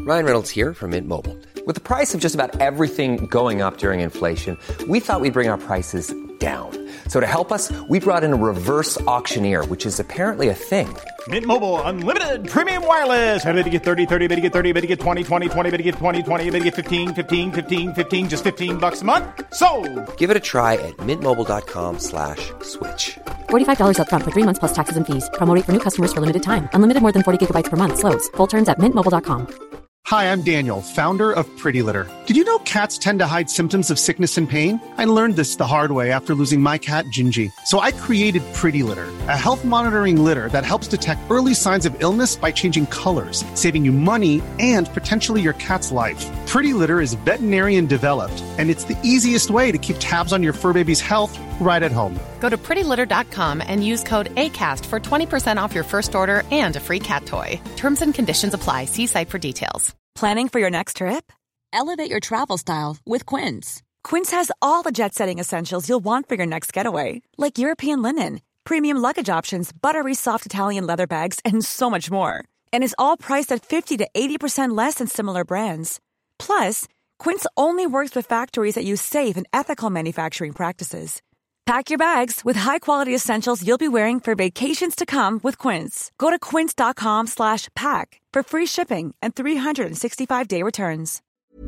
Ryan Reynolds here from Mint Mobile. With the price of just about everything going up during inflation, we thought we'd bring our prices down. So to help us, we brought in a reverse auctioneer, which is apparently a thing. Mint Mobile Unlimited Premium Wireless. How to get 30, 30, bit to get 30, bit to get 20, 20, 20, bit to get 20, 20, bit to get 15, 15, 15, 15, just $15 a month? Sold! Give it a try at mintmobile.com/switch. $45 up front for 3 months plus taxes and fees. Promo rate for new customers for limited time. Unlimited more than 40 gigabytes per month. Slows full terms at mintmobile.com. Hi, I'm Daniel, founder of Pretty Litter. Did you know cats tend to hide symptoms of sickness and pain? I learned this the hard way after losing my cat, Gingy. So I created Pretty Litter, a health monitoring litter that helps detect early signs of illness by changing colors, saving you money and potentially your cat's life. Pretty Litter is veterinarian developed, and it's the easiest way to keep tabs on your fur baby's health right at home. Go to prettylitter.com and use code ACAST for 20% off your first order and a free cat toy. Terms and conditions apply. See site for details. Planning for your next trip? Elevate your travel style with Quince. Quince has all the jet-setting essentials you'll want for your next getaway, like European linen, premium luggage options, buttery soft Italian leather bags, and so much more. And is all priced at 50 to 80% less than similar brands. Plus, Quince only works with factories that use safe and ethical manufacturing practices. Pack your bags with high-quality essentials you'll be wearing for vacations to come with Quince. Go to quince.com/pack for free shipping and 365-day returns.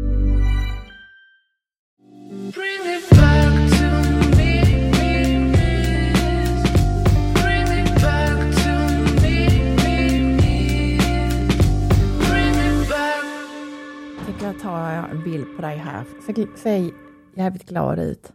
Bring it back to me. Bring it back to me. Bring it back. Jag tänker jag tar en bild på dig här. Säg jävligt glad ut.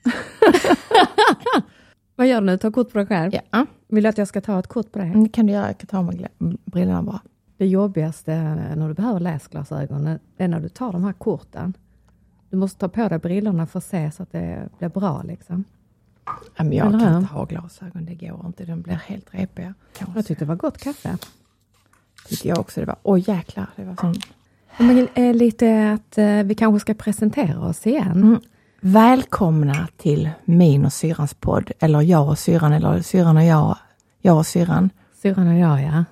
Vad gör du nu? Ta kort på dig själv? Ja. Vill du att jag ska ta ett kort på dig? Det kan du göra. Jag kan ta med brillorna bara. Det jobbigaste när du behöver läsglasögon är när du tar de här korten. Du måste ta på dig brillorna för att se så att det blir bra liksom. Men jag kan inte ha glasögon, det går inte. De blir helt repiga. Jag tyckte det var gott kaffe. Tyckte jag också. Det var, jäklar. Det var sån. Men lite att vi kanske ska presentera oss igen. Välkomna till min och syrrans podd. Eller jag och syrran, eller syrran och jag och syrran. Syrran och jag, ja.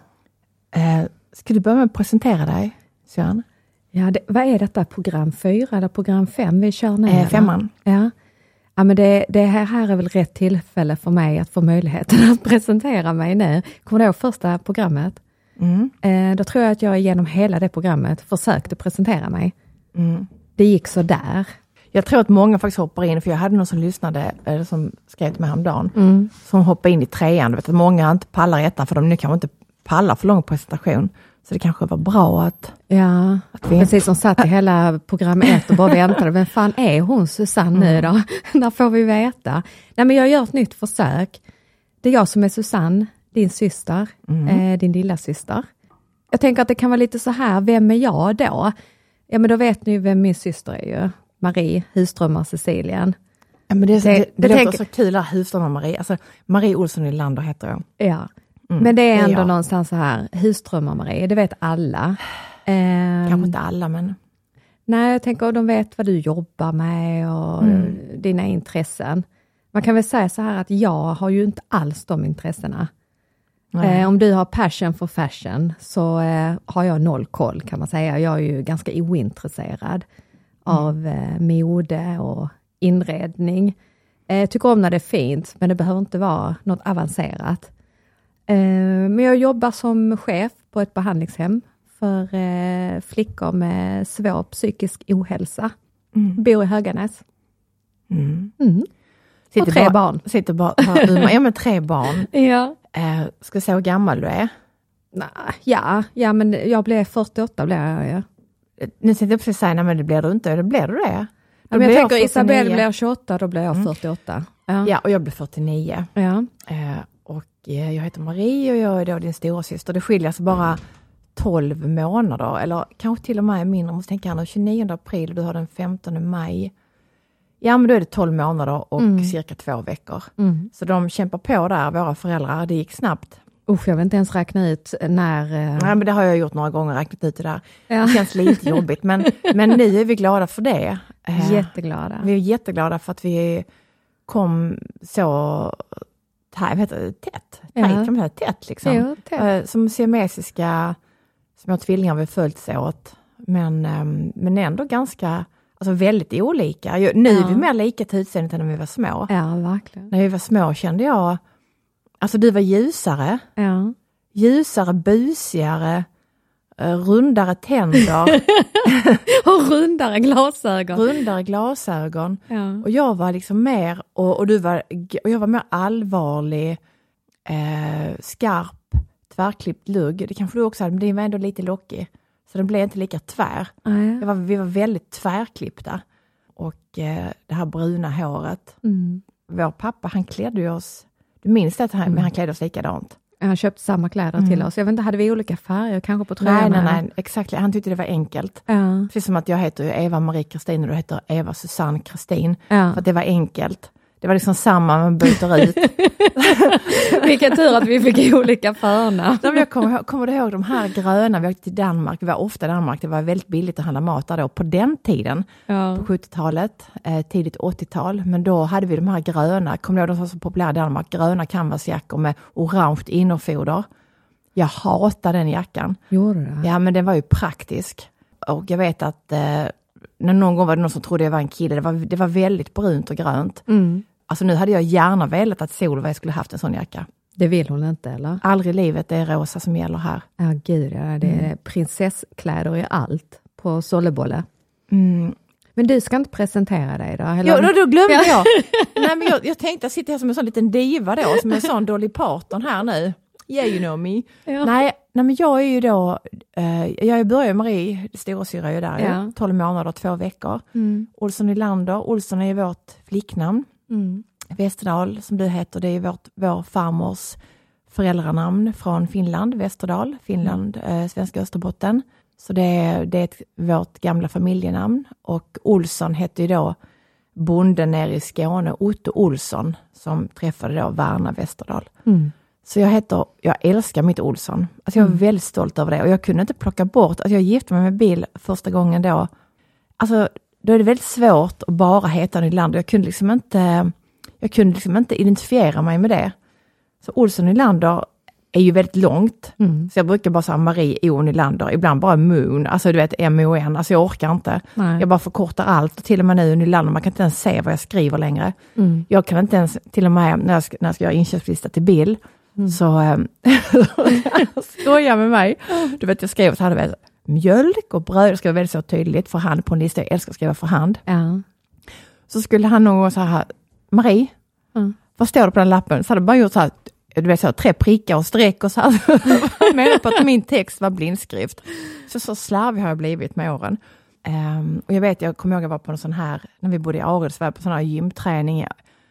Ska du börja med att presentera dig, syrran? Ja, vad är detta? Program 4 eller program 5 vi kör nu? 5. Ja. Ja, men det här är väl rätt tillfälle för mig att få möjligheten att presentera mig nu. Kommer du ihåg första programmet? Då tror jag att jag genom hela det programmet försökte presentera mig. Det gick så där. Jag tror att många faktiskt hoppar in, för jag hade någon som lyssnade, eller som skrev till mig häromdagen, som hoppar in i 3:an. Vet att många inte pallar 1:an, för de nu kanske inte pallar för lång presentation. Så det kanske var bra att... Ja, precis som satt i hela program 1 och bara väntade. Vem fan är hon Susanne nu då? När får vi veta? Nej, men jag gör ett nytt försök. Det är jag som är Susanne, din syster, din lilla syster. Jag tänker att det kan vara lite så här, vem är jag då? Ja, men då vet ni vem min syster är ju. Marie Husströmmar Cecilien. Ja, men det låter så kul att Husströmmar Marie. Alltså Marie Olsson i Lander heter jag. Ja, men det är ändå någonstans så här. Husströmmar Marie, det vet alla. Kanske inte alla, men... Nej, jag tänker att de vet vad du jobbar med och dina intressen. Man kan väl säga så här att jag har ju inte alls de intressena. Om du har passion för fashion så har jag 0 koll, kan man säga. Jag är ju ganska ointresserad av mode och inredning. Tycker om när det är fint, men det behöver inte vara något avancerat. Men jag jobbar som chef på ett behandlingshem för flickor med svår psykisk ohälsa. Bor i Höganäs. Och 3 barn. Sitter bara ja, men 3 barn. Ja. Ska jag säga hur gammal du är? Ja, men jag blev 48 blev jag. Ja. Nu sitter jag precis och säger, nej men det blir du inte. Eller blir du det? Men jag tänker Isabelle blir 28, då blir jag 48. Ja, och jag blir 49. Ja. Och jag heter Marie och jag är då din stora syster. Det skiljer sig bara 12 månader. Eller kanske till och med mindre. Måste tänka den 29 april, du har den 15 maj. Ja, men då är det 12 månader och cirka 2 veckor. Så de kämpar på där, våra föräldrar. Det gick snabbt. Jag vill inte ens räkna ut när... Nej, men det har jag gjort några gånger, räknat ut det där. Ja. Det känns lite jobbigt, men nu är vi glada för det. Jätteglada. Vi är jätteglada för att vi kom så tätt. Kan man säga tätt liksom. Jo, tätt. Som siamesiska små tvillingar vi följts åt. Men ändå ganska, alltså väldigt olika. Nu är vi mer lika till utseendet än när vi var små. Ja, verkligen. När vi var små kände jag, alltså du var ljusare. Ja. Ljusare, busigare, rundare tänder. Och rundare glasögon. Rundare glasögon. Ja. Och jag var liksom mer, och jag var mer allvarlig, skarp, tvärklippt lugg. Det kanske du också hade, men det var ändå lite lockig. Så den blev inte lika tvär. Vi var väldigt tvärklippta. Och det här bruna håret. Vår pappa, han klädde ju oss, du minns det, men han klädde oss likadant. Han köpte samma kläder till oss. Jag vet inte, hade vi olika färger kanske på tröjorna? Nej, exakt. Han tyckte det var enkelt. Ja. Precis som att jag heter Eva Marie Kristin och du heter Eva Susanne Kristin. Ja. För att det var enkelt. Det var liksom samma, man byter ut. Vilken tur att vi fick olika förnamn. Jag kommer ihåg de här gröna, vi åkte till Danmark, vi var ofta i Danmark, det var väldigt billigt att handla mat där då på den tiden, på 70-talet, tidigt 80-tal, men då hade vi de här gröna, kommer du ihåg de som var så populära i Danmark, gröna canvasjackor med orange innerfoder. Jag hatar den jackan. Gjorde det? Ja, men den var ju praktisk. Och jag vet att när någon gång var det någon som trodde jag var en kille, det var väldigt brunt och grönt. Alltså nu hade jag gärna velat att Solveig skulle haft en sån jacka. Det vill hon inte, eller? Aldrig i livet, det är rosa som gäller här. Ja, gud, ja, det är prinsesskläder i allt på Sollebolle. Men du ska inte presentera dig då? Eller? Jo, då glömde jag. Nej, men jag tänkte att sitta här som en sån liten diva då, som en sån Dolly Parton här nu. Yeah, you know me. Ja. Nej, men jag är ju då, jag börjar Marie, storasyrra är ju där, 12 månader, 2 veckor. Olsson Nylander, Olsson är vårt flicknamn. Västerdal, som du heter, det är vår farmors föräldranamn från Finland, Västerdal, Finland, svenska Österbotten. Så det är vårt gamla familjenamn. Och Olsson hette ju då bonden nere i Skåne, Otto Olsson, som träffade då Värna Västerdal. Så jag älskar mitt Olsson. Alltså jag är väldigt stolt över det. Och jag kunde inte plocka bort, alltså jag gifte mig med Bill första gången då. Alltså då är det väldigt svårt att bara heta Nylander. Jag kunde liksom inte identifiera mig med det. Så Olsson Nylander är ju väldigt långt. Så jag brukar bara säga Marie O. Nylander. Ibland bara Moon. Alltså du vet M-O-N. Alltså jag orkar inte. Nej. Jag bara förkortar allt. Och till och med nu Nylander. Man kan inte ens se vad jag skriver längre. Jag kan inte ens, till och med när jag ska göra inköpslista till Bill. Så skojar med mig. Du vet jag skrev att han hade mjölk och bröd. Det ska vara väldigt så tydligt för hand på en lista. Jag älskar att skriva för hand. Ja. Så skulle han nog så här, Marie, vad står det på den lappen? Så hade bara gjort så här, du vet så 3 prickar och streck och så här. Jag menar på att min text var blindskrift. Så slarvig har jag blivit med åren. Och jag vet, jag kommer ihåg att jag var på en sån här, när vi bodde i Aredsvärd, på sån här gymträning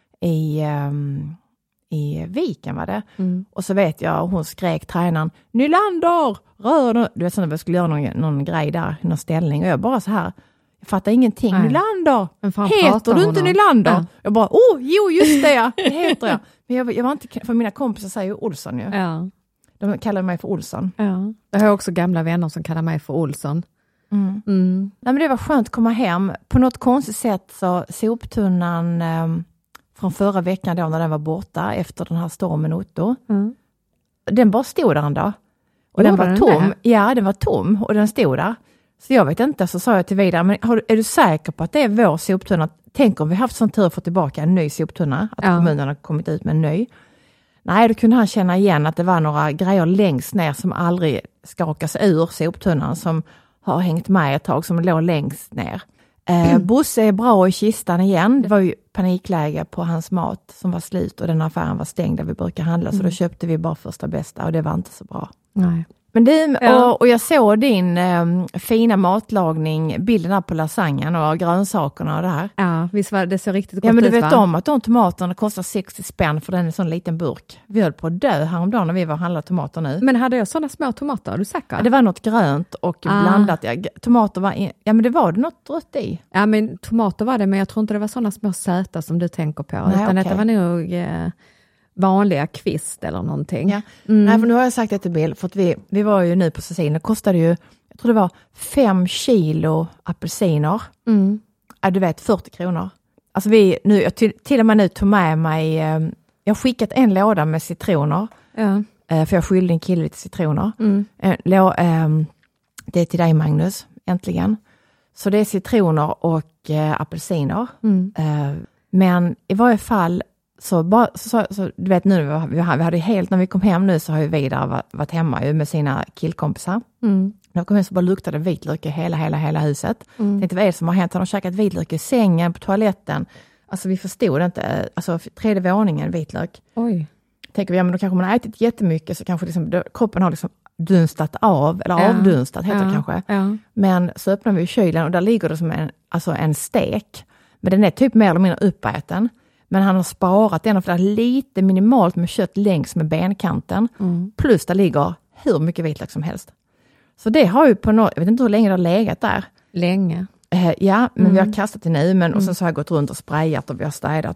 i Viken var det. Och så vet jag, hon skrek tränaren, Nylander, rör. Du vet så när vi skulle göra någon grej där, någon ställning. Och jag bara så här, jag fattar ingenting. Nej. Nylander, heter du inte Nylander? Ja. Jag bara, jo just det, det heter jag. Men jag var inte, för mina kompisar säger ju Olsson ju. Ja. De kallar mig för Olsson. Ja. Jag har också gamla vänner som kallar mig för Olsson. Nej, men det var skönt att komma hem. På något konstigt sätt så soptunnan från förra veckan då när den var borta efter den här stormen Otto. Den bara stod där en dag. Och den var tom. Ja, den var tom och den stod där. Så jag vet inte, så sa jag till Vidar, men är du säker på att det är vår soptunna? Tänk om vi haft sån tur att få tillbaka en ny soptunna. Att kommunen har kommit ut med en ny. Nej, då kunde han känna igen att det var några grejer längst ner som aldrig skakas ur soptunnan. Som har hängt med ett tag, som låg längst ner. Bosse är bra i kistan igen. Det var ju panikläge på hans mat som var slut. Och den affären var stängd där vi brukar handla. Så då köpte vi bara första bästa och det var inte så bra. Nej. Men du, och jag såg din fina matlagning, bilderna på lasagnen och grönsakerna och det här. Ja, visst var det så riktigt gott ut, ja, men du vet om att de tomaterna kostar 60 spänn för den är en sån liten burk. Vi höll på att dö häromdagen när vi var och handlade tomater nu. Men hade jag sådana små tomater, är du säker? Ja, det var något grönt och blandat. Ja, tomater var men det var något rött i. Ja, men tomater var det, men jag tror inte det var sådana små söta som du tänker på. Nej, utan det var nog vanliga kvist eller någonting. Ja. Nej, för nu har jag sagt det till Bill, för att vi var ju nu på Cecilien. Det kostade ju, jag tror det var 5 kilo apelsiner. Ja, du vet, 40 kronor. Alltså jag till och med nu tog med mig, jag har skickat en låda med citroner. Ja. För jag skyllde en kille lite citroner. Det är till dig, Magnus. äntligen. Så det är citroner och apelsiner. Men i varje fall så du vet nu, vi hade helt, när vi kom hem nu så har ju Vidar varit hemma ju med sina killkompisar. När jag kom hem så bara luktade vitlök i hela huset. Tänkte, vad är det som har hänt? Han har käkat vitlök i sängen, på toaletten. Alltså vi förstod inte, alltså 3:e våningen vitlök. Oj. Tänker vi, ja men då kanske man har ätit jättemycket så kanske liksom, kroppen har liksom dunstat av, eller avdunstat heter det kanske. Ja. Men så öppnar vi kylen och där ligger det som en stek. Men den är typ mer eller mindre uppäten. Men han har sparat den och för lite minimalt med kött längs med benkanten. Plus där ligger hur mycket vitlök som helst. Så det har ju på något, jag vet inte hur länge det har legat där. Länge. Ja, men vi har kastat det nu, men och sen så har jag gått runt och sprayat och vi har städat.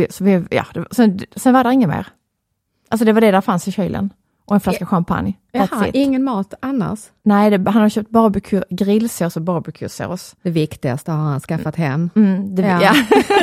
Sen var det inget mer. Alltså det var det där fanns i kylen. Och en flaska champagne. Jaha, ingen mat annars? Nej, han har köpt grillsås och barbecue-sås. Det viktigaste har han skaffat hem. Ja.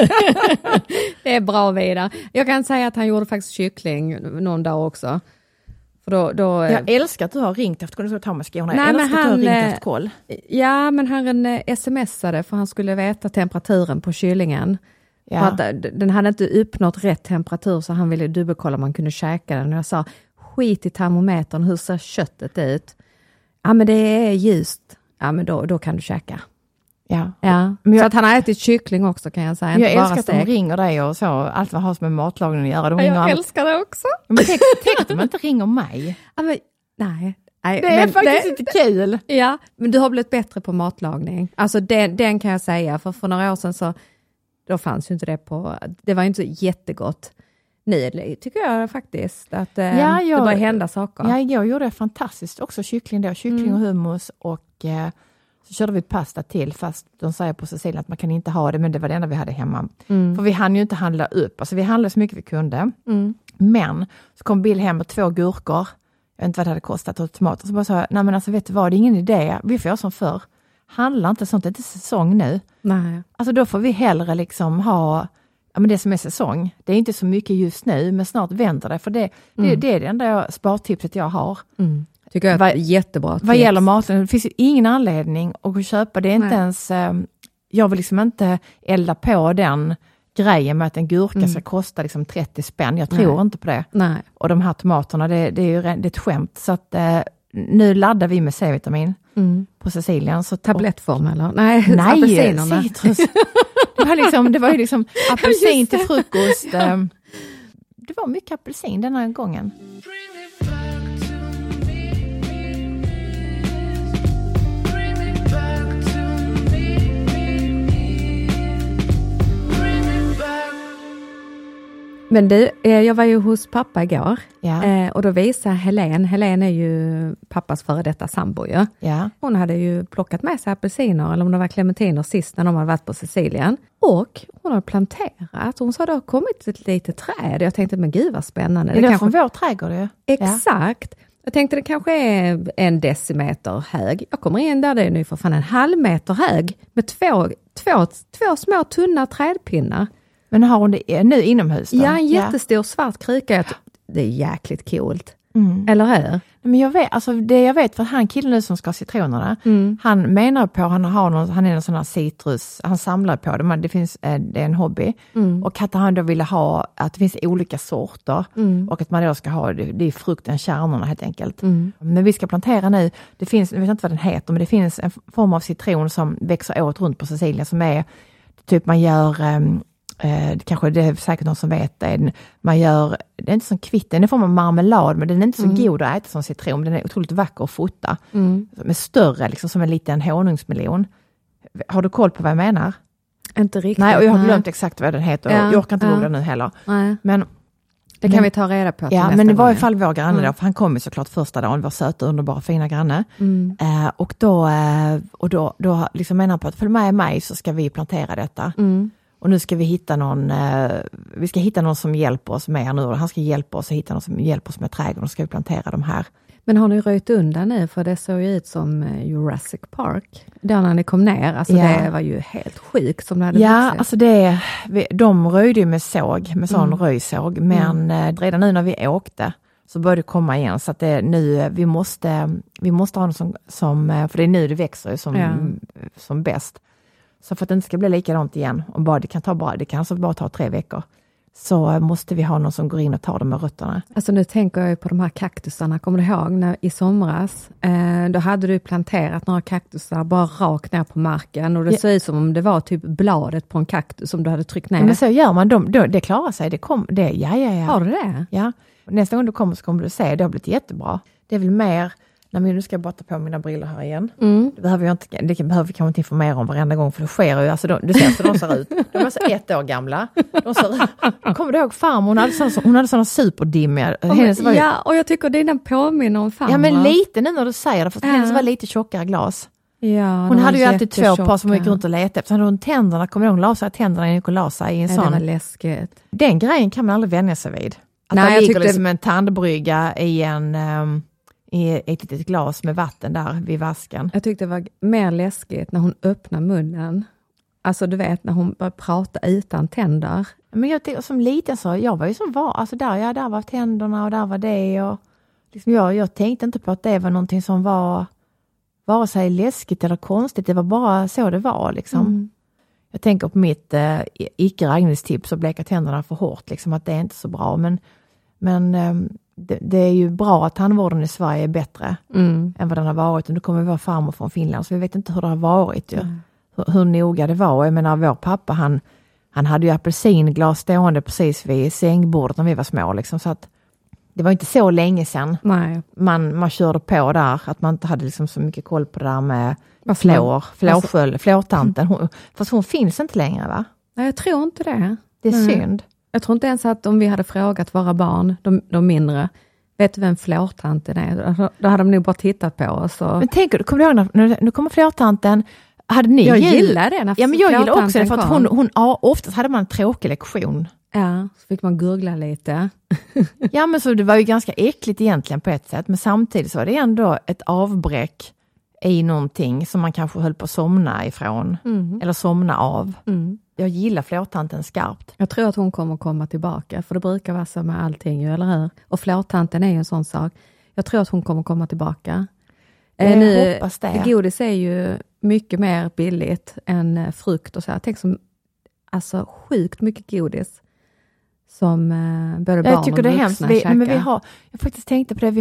Det är bra vidare. Jag kan säga att han gjorde faktiskt kyckling någon dag också. För då, jag älskar att du har ringt efter att ta med skorna. Jag älskar att du har ringt efter koll. Ja, men han smsade för han skulle veta temperaturen på kyllingen. Ja. För att den hade inte uppnått rätt temperatur så han ville dubbelkolla om man kunde käka den. Och jag sa, skit i termometern, hur ser köttet ut? Ja, men det är ljust. Ja, men då kan du käka. Ja. Så att han har ätit kyckling också kan jag säga. Jag älskar att de ringer dig och så. Allt vad har med matlagning att göra. Jag älskar det också. Men tänk att de inte ringer mig. Ja, men, nej. Det är faktiskt inte kul. Ja, men du har blivit bättre på matlagning. Alltså den kan jag säga. För några år sedan så då fanns ju inte det på. Det var ju inte så jättegott. Nu tycker jag faktiskt att det börjar hända saker. Ja, jag gjorde det fantastiskt. Också kyckling då. Kyckling och hummus och så körde vi pasta till. Fast de säger på Sicilien att man kan inte ha det. Men det var det enda vi hade hemma. För vi hann ju inte handla upp. Alltså vi handlade så mycket vi kunde. Men så kom Bill hem med 2 gurkor. Jag vet inte vad det hade kostat och tomater. Så bara sa jag, nej men alltså vet du vad, det är ingen idé. Vi får göra som förr. Handlar inte sånt, det är inte säsong nu. Nej. Alltså då får vi hellre liksom ha men det som är säsong. Det är inte så mycket just nu, men snart vänder det. För det är det enda spartipset jag har. Tycker jag är jättebra. Vad gäller maten, det finns ju ingen anledning att köpa. Det är inte ens, jag vill liksom inte elda på den grejen med att en gurka ska kosta liksom 30 spänn. Jag tror inte på det. Nej. Och de här tomaterna, det är ju ett skämt. Så att nu laddar vi med C-vitamin på Sicilien. Så tablettform eller? Nej, citrus. Det var ju liksom apelsin till frukost. Det var mycket apelsin den här gången. Men jag var ju hos pappa igår och då visade Helen är ju pappas före detta sambo ju. Ja. Hon hade ju plockat med sig apelsiner eller om det var clementiner sist när de hade varit på Sicilien. Och hon har planterat. Hon sa det har kommit ett litet träd. Jag tänkte, men gud vad spännande. Det är från vår trädgård ju. Exakt. Ja. Jag tänkte det kanske är 1 decimeter hög. Jag kommer in där det är nu för fan 1,5 meter hög med två små tunna trädpinnar. Men har hon det nu inomhus då? Ja, en jättestor svart kryka. Det är jäkligt coolt. Eller hur? Men jag vet för att han killen nu som ska ha citronerna. Han menar på han är en sån här citrus. Han samlar på det. Men det är en hobby. Och att han då ville ha att det finns olika sorter. Och att man då ska ha det är frukten, kärnorna helt enkelt. Men vi ska plantera nu. Det finns, jag vet inte vad den heter. Men det finns en form av citron som växer året runt på Sicilien. Som är typ man gör kanske det är säkert någon som vet det. Man gör, det är inte som kvitten, det får man marmelad, men den är inte så god att äta som citron. Den är otroligt vacker att fota. Med större, liksom som en liten honungsmelon. Har du koll på vad jag menar? Inte riktigt. Nej, och jag har glömt exakt vad den heter. Och jag orkar inte googla nu heller. Nej. Men det kan vi ta reda på. Ja, men i varje fall vår granne då, för han kom ju såklart första dagen, vår söta, underbara, fina granne. Och då liksom menar han på att följ med mig så ska vi plantera detta. Och nu ska vi hitta någon som hjälper oss med nu. Och han ska hjälpa oss att hitta någon som hjälper oss med trädgården. Och ska vi plantera de här. Men har ni röjt undan nu? För det såg ju ut som Jurassic Park. Där när ni kom ner. Alltså det var ju helt sjukt som det hade vuxit. Alltså de röjde ju med såg. Med sån röjsåg. Men redan nu när vi åkte så börjar det komma igen. Så att det är nu, vi måste ha något som för det är nu det växer som bäst. Så för att det inte ska bli likadant igen, och det kan alltså bara ta 3 veckor, så måste vi ha någon som går in och tar dem med rötterna. Alltså nu tänker jag på de här kaktusarna. Kommer du ihåg i somras? Då hade du planterat några kaktusar bara rakt ner på marken. Och det ser ut som om det var typ bladet på en kaktus som du hade tryckt ner. Men så gör man, det klarar sig. Ja. Har du det? Ja. Nästa gång du kommer så kommer du se, det har blivit jättebra. Det är väl mer, nu ska jag bara ta på mina briller här igen. Det behöver vi kanske inte informera om varenda gång, för det sker ju. Alltså du ser hur de ser ut. De är så 1 år gamla. Kommer du ihåg farmor? Hon hade sådana superdimmiga. Och jag tycker dina påminner om farmor. Ja, men lite nu när du säger det. För hennes var lite tjockare glas. Ja, hon hade ju alltid 2 par som gick runt och letade efter. Så hade hon tänderna, kommer hon la sig tänderna i Nicolasa i en sån. Det var läskigt. Den grejen kan man aldrig vänja sig vid. Att det ligger liksom en tandbrygga i ett litet glas med vatten där vid vasken. Jag tyckte det var mer läskigt när hon öppnade munnen. Alltså du vet, när hon började prata utan tänder. Men jag som liten så, jag var ju som var, alltså där var tänderna och där var det. Och liksom jag tänkte inte på att det var någonting som var vare sig läskigt eller konstigt. Det var bara så det var liksom. Jag tänker på mitt icke-raggningstips och bleka tänderna för hårt. Liksom, att det är inte så bra. Men det är ju bra att tandvården i Sverige är bättre än vad den har varit. Och nu kommer vår farmor från Finland, så vi vet inte hur det har varit. Hur noga det var. Jag menar, vår pappa, han hade ju apelsinglas stående precis vid sängbordet när vi var små. Liksom, så att det var inte så länge sedan man körde på där. Att man inte hade liksom så mycket koll på det där med flårtanten. Fast hon finns inte längre, va? Nej, jag tror inte det. Det är synd. Jag tror inte ens att om vi hade frågat våra barn, de mindre, vet du vem flårtanten är? Då hade de nog bara tittat på oss. Men tänk, kommer du ihåg när nu kommer flårtanten? Jag gillar det. Men jag gillar också det, för att hon oftast hade man en tråkig lektion. Ja, så fick man googla lite. Ja, men så det var ju ganska äckligt egentligen på ett sätt. Men samtidigt så var det ändå ett avbräck i någonting som man kanske höll på att somna ifrån. Eller somna av. Jag gillar flårtanten skarpt. Jag tror att hon kommer komma tillbaka. För det brukar vara så med allting, eller hur? Och flårtanten är ju en sån sak. Jag tror att hon kommer komma tillbaka. Jag hoppas det. Godis är ju mycket mer billigt än frukt och så här. Tänk som, alltså sjukt mycket godis som både barn och vuxna käkar. Men jag faktiskt tänkte på det.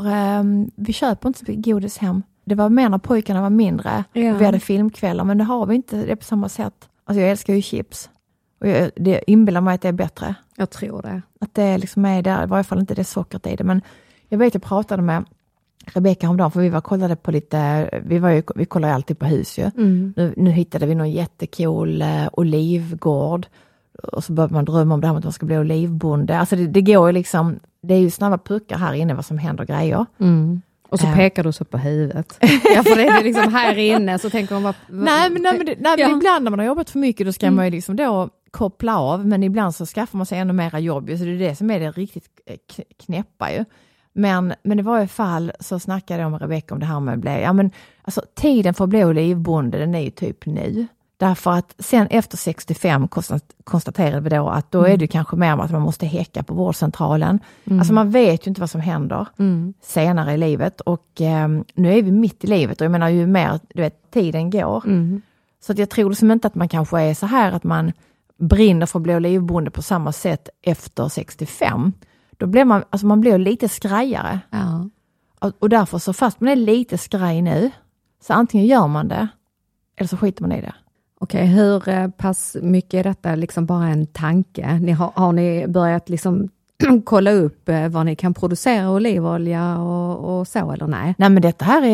Vi köper inte så mycket godis hem. Det var mer när pojkarna var mindre. Ja. Vi hade filmkvällar, men det har vi inte det på samma sätt. Alltså jag älskar ju chips. Och det inbillar mig att det är bättre. Jag tror det. Att det liksom är där, i varje fall inte det sockret i det. Men jag vet, jag pratade med Rebecka om dagen, för vi kollade på lite, vi kollar ju alltid på hus ju. Nu hittade vi någon jättecool olivgård. Och så börjar man drömma om det här med att man ska bli olivbonde. Alltså det går ju liksom, det är ju snabba puckar här inne vad som händer grejer. Och så pekar du så på huvudet. Ja, för det är liksom här inne så tänker man bara... Nej, men ibland när man har jobbat för mycket då ska man ju liksom då koppla av. Men ibland så skaffar man sig ännu mera jobb. Så det är det som är det riktigt knäppa ju. Men i varje fall så snackade jag med Rebecka om det här med tiden för att bli olivbonde, den är ju typ nu. Därför att sen efter 65 konstaterade vi då att då är det kanske mer att man måste häcka på vårdcentralen. Alltså man vet ju inte vad som händer senare i livet. Och nu är vi mitt i livet och jag menar ju mer tiden går. Så att jag tror liksom inte att man kanske är så här att man brinner för att bli olivbonde på samma sätt efter 65. Då blir man blir lite skrajare. Ja. Och därför så fast man är lite skraj nu, så antingen gör man det eller så skiter man i det. Okej, hur pass mycket är detta liksom bara en tanke? Har ni börjat liksom kolla upp vad ni kan producera olivolja och så, eller nej? Nej, men detta här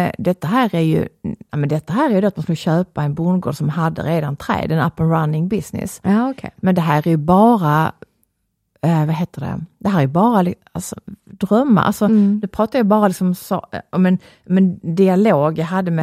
är ju att man skulle köpa en bondgård som hade redan träd, en up and running business. Ja, okej. Men det här är ju bara det här är bara alltså, drömmar. Alltså, det pratar jag bara liksom om en dialog jag hade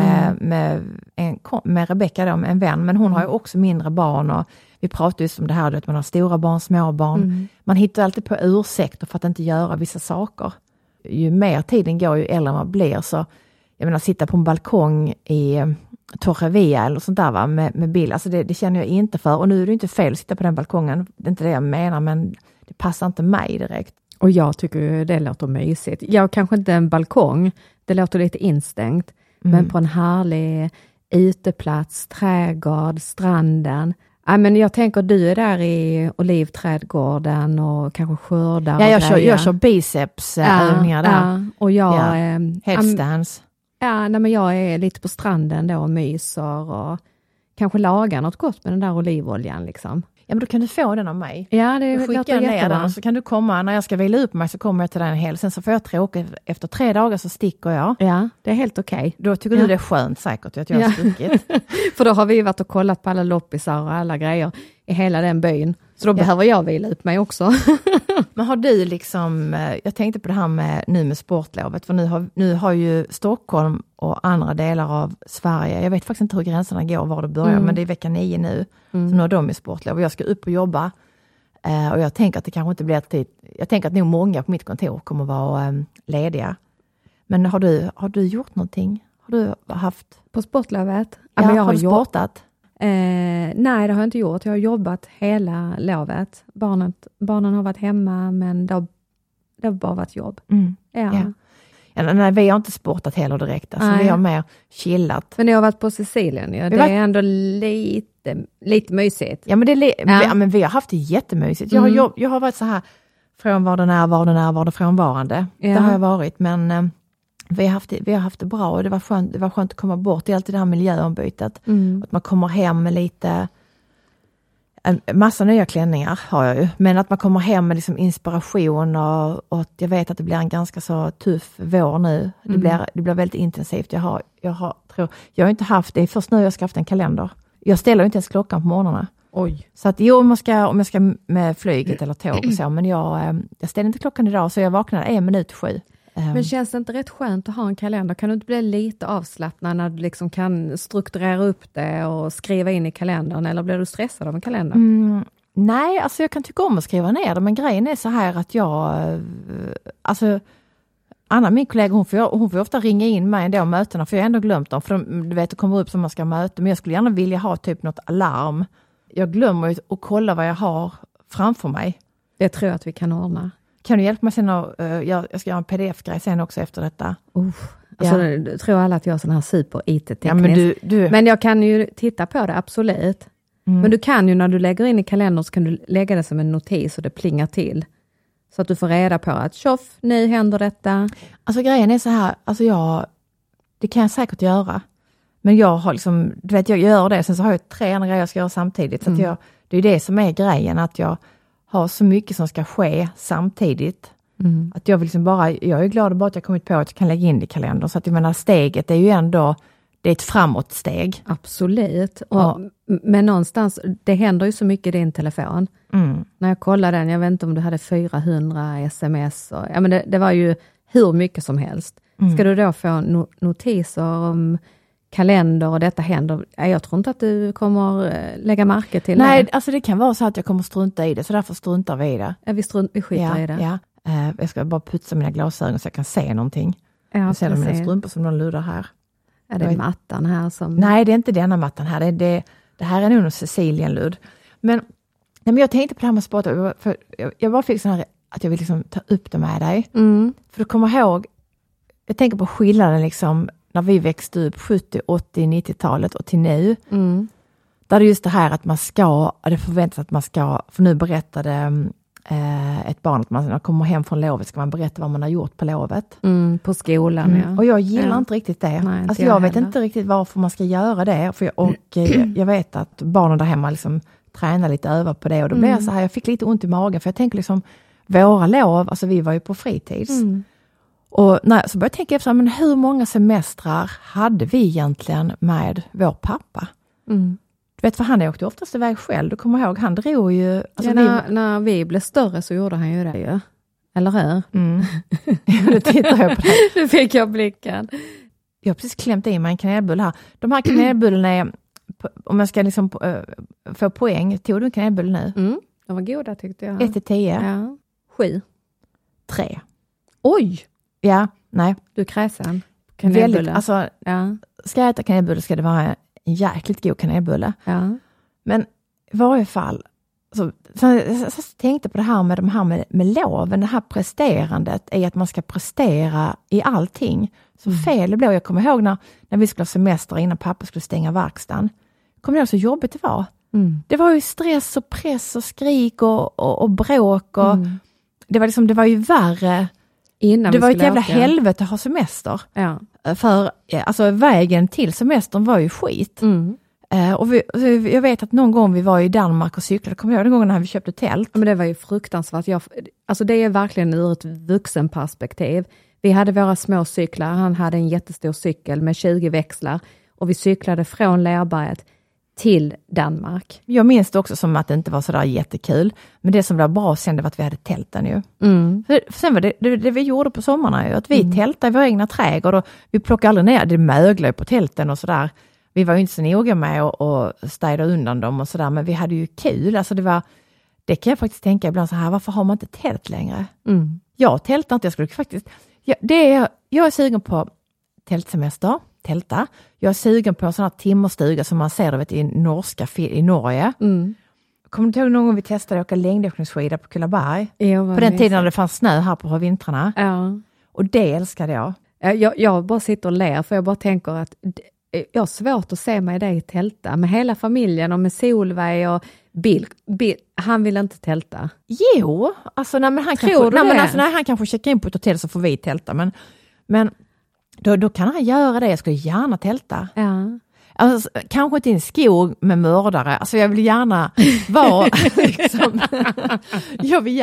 med Rebecka då, en vän. Men hon har ju också mindre barn och vi pratar just om det här att man har stora barn, små barn. Man hittar alltid på ursäkter för att inte göra vissa saker. Ju mer tiden går, ju äldre man blir. Så jag menar, sitta på en balkong i Torrevia eller sånt där, va, med bil. Alltså det känner jag inte för. Och nu är det inte fel att sitta på den balkongen. Det är inte det jag menar, men det passar inte mig direkt. Och jag tycker ju det låter mysigt. Jag kanske inte en balkong, det låter lite instängt. Men på en härlig uteplats, trädgård, stranden. Ja, men jag tänker du är där i olivträdgården och kanske skördar. Ja, jag kör bicepsövningar där. Ja, och jag... headstands. Men jag är lite på stranden då och myser och kanske lagar något gott med den där olivoljan liksom. Ja, men då kan du få den av mig. Ja, det låter jättebra. Ner den och så kan du komma, när jag ska vila upp mig så kommer jag till den hel. Sen så får jag tråkigt, efter 3 dagar så sticker jag. Ja, det är helt okej. Då tycker du det är skönt säkert att jag har stuckit. För då har vi varit och kollat på alla loppisar och alla grejer i hela den byn. Så då behöver jag vila upp mig också. Men har du liksom, jag tänkte på det här med sportlovet, för nu har ju Stockholm och andra delar av Sverige, jag vet faktiskt inte hur gränserna går, var det börjar, men det är vecka 9 nu, så nu har de i sportlov och jag ska upp och jobba, och jag tänker att det kanske inte blir tid, jag tänker att nog många på mitt kontor kommer vara lediga. Men har du gjort någonting? Har du haft? På sportlovet? Ja, men jag har du sportat? Nej, det har jag inte gjort. Jag har jobbat hela lovet. Barnen har varit hemma, men det har bara varit jobb. Nej, vi har inte sportat heller direkt. Alltså, vi har mer chillat. Men jag har varit på Sicilien. Ja. Det är ändå lite mysigt. Ja, men, men vi har haft det jättemysigt. Jag har varit så här frånvarande. Det har jag varit, men... Vi har haft det bra och det var skönt att komma bort. Det är alltid det här miljöombytet. Att man kommer hem med lite... En massa nya klänningar har jag ju. Men att man kommer hem med liksom inspiration och jag vet att det blir en ganska så tuff vår nu. Det blir väldigt intensivt. Jag har inte haft... Det är först nu jag ska haft en kalender. Jag ställer inte ens klockan på morgnarna. Oj. Så att om jag ska med flyget eller tåg och så. Men jag ställer inte klockan idag, så jag vaknar 1:07. Men känns det inte rätt skönt att ha en kalender? Kan du inte bli lite avslappnad när du liksom kan strukturera upp det och skriva in i kalendern? Eller blir du stressad av en kalender? Nej, alltså jag kan tycka om att skriva ner det. Men grejen är så här att Anna, min kollega, hon får ofta ringa in mig ändå mötena. För jag har ändå glömt dem. För du vet, det kommer upp som man ska möta. Men jag skulle gärna vilja ha typ något alarm. Jag glömmer ju att kolla vad jag har framför mig. Det tror jag att vi kan ordna. Kan du hjälpa mig sen jag ska göra en pdf-grej sen också efter detta? Jag tror alla att jag är sån här super IT-teknisk. Ja, men jag kan ju titta på det, absolut. Men du kan ju, när du lägger in i kalendern, så kan du lägga det som en notis och det plingar till. Så att du får reda på att tjoff, nu händer detta. Alltså grejen är så här, det kan jag säkert göra. Men jag har liksom, du vet, jag gör det. Sen så har jag 3 andra grejer jag ska göra samtidigt. Så att det är det som är grejen, att jag har så mycket som ska ske samtidigt. Att jag vill liksom jag är glad bara att jag kommit på att jag kan lägga in det i kalendern. Så att jag menar, steget är ju ändå, det är ett framåtsteg. Absolut. Men någonstans, det händer ju så mycket i din telefon. När jag kollade den, jag vet inte om du hade 400 sms. Men det var ju hur mycket som helst. Ska du då få notiser om kalender och detta händer? Jag tror inte att du kommer lägga märke till det. Nej, alltså det kan vara så att jag kommer strunta i det, så därför struntar vi i det. Ja, vi skiter i det. Ja. Jag ska bara putsa mina glasögon så jag kan se någonting. Ja, jag ser mina strumpor som de luddar här. Är det mattan här som... Nej, det är inte denna mattan här. Det här är nog en Sicilien-ludd. Men jag tänkte på det här med sport. För jag bara fick sån här att jag vill liksom ta upp det med dig. För du kommer ihåg, jag tänker på skillnaden liksom när vi växte upp 70, 80, 90-talet och till nu. Där är just det här att det förväntas att man ska, för nu berättade ett barn att man kommer hem från lovet ska man berätta vad man har gjort på lovet. På skolan, ja. Och jag gillar inte riktigt det. Nej, alltså jag vet inte riktigt varför man ska göra det. Jag vet att barnen där hemma liksom tränar lite över på det. Och då blev jag så här, jag fick lite ont i magen. För jag tänker liksom, våra lov, alltså vi var ju på fritids. Och så började jag tänka efter, men hur många semestrar hade vi egentligen med vår pappa? Du vet, för han åkte oftast iväg själv. Du kommer ihåg, han drog ju... Alltså när vi blev större så gjorde han ju det ju. Eller hur? Nu tittar jag på det. Nu fick jag blicken. Jag har precis klämt i mig en kanelbulle här. De här kanelbullarna är... Om jag ska liksom få poäng. Tog du en kanelbulle nu? De var goda tyckte jag. 1-10? Ja. 7. 3. Oj! Ja, nej. Du är kräsen. Väldigt, alltså... Ja. Ska jag äta kanelbulle ska det vara en jäkligt god kanelbulle. Ja. Men i varje fall, så tänkte på det här med loven, det här presterandet är att man ska prestera i allting. Så fel det blev. Jag kommer ihåg när vi skulle ha semester innan pappa skulle stänga verkstaden. Kommer jag ihåg så jobbigt det var. Det var ju stress och press och skrik och bråk och det var ju värre. Det var ett jävla helvete att ha semester. Ja. För alltså vägen till semestern var ju skit. Och jag vet att någon gång vi var i Danmark och cyklade, kommer jag ihåg den gången när vi köpte tält. Men det var ju fruktansvärt. Alltså det är verkligen ur ett vuxenperspektiv. Vi hade våra små cyklar, han hade en jättestor cykel med 20 växlar och vi cyklade från Lerberget till Danmark. Jag minns det också som att det inte var så där jättekul. Men det som var bra sen det var att vi hade tälten ju. För sen var det vi gjorde på sommarna ju. Att vi tältade i vår egna trädgård och vi plockade aldrig ner. Det möglade på tälten och sådär. Vi var ju inte så noga med att städa undan dem och sådär. Men vi hade ju kul. Alltså det kan jag faktiskt tänka ibland så här. Varför har man inte tält längre? Jag tältar inte. Jag skulle faktiskt... Jag är sugen på tältsemester. Tälta. Jag är sugen på en sån här timmerstuga som man ser i Norge. Kommer du ihåg någon gång vi testade att åka längdåkningsskida på Kullaberg? På den tiden när det fanns snö här på vintrarna. Ja. Och det älskade jag. Jag bara sitter och ler för jag bara tänker att jag har svårt att se mig det i tälta. Med hela familjen och med Solveig och Bill. Han vill inte tälta. Jo, alltså när han kanske checkar in på ett hotell så får vi tälta. Men då kan han göra det. Jag skulle gärna tälta. Ja. Alltså, kanske inte i en skog med mördare. Alltså jag vill gärna vara liksom, jag vill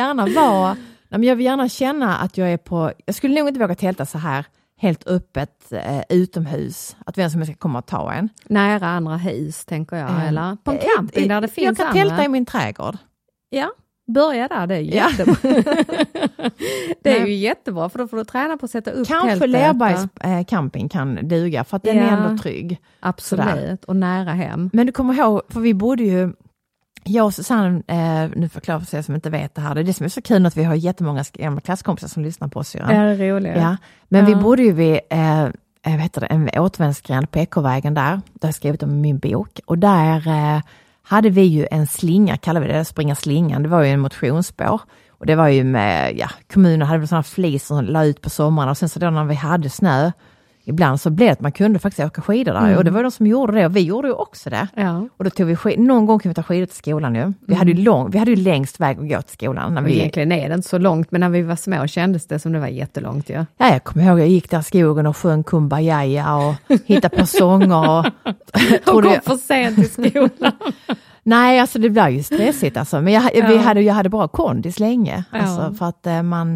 gärna känna att jag är på. Jag skulle nog inte våga tälta så här helt öppet utomhus. Att vem som ska komma och ta en. Nära andra hus tänker jag. Eller på en camping där det finns andra. Jag kan tälta i min trädgård. Ja. Börja där, det är jättebra. Det är ju jättebra för då får du träna på att sätta upp tältet. Kanske Lerbergs camping kan duga för att den är ändå trygg. Absolut, sådär. Och nära hem. Men du kommer ihåg, för vi bodde ju, jag och Susanne, nu förklarar för er som inte vet det här, det är det som är så kul att vi har jättemånga gamla klasskompisar som lyssnar på oss. Ja, det är roligt. Ja. Men vi bodde ju vid en återvändsgränd på Ekovägen där jag skrivit om min bok. Och där hade vi ju en slinga, kallar vi det, springa slingan. Det var ju en motionsspår. Och det var ju med, kommunen hade väl sådana flis som la ut på sommaren. Och sen så då när vi hade snö, ibland så blev det att man kunde faktiskt åka skidor där. Och det var de som gjorde det. Och vi gjorde ju också det. Ja. Och då tog vi någon gång kunde vi ta skidor till skolan ju. Vi hade ju längst väg att gå till skolan. När egentligen är det inte så långt, men när vi var små kändes det som det var jättelångt. Ja, jag kommer ihåg, jag gick där i skogen och sjöng Kumbaya och hittade på sånger. Och kom för sent till skolan. Nej, alltså det blev ju stressigt alltså. Men jag hade bra kondis länge. Ja. Alltså, för att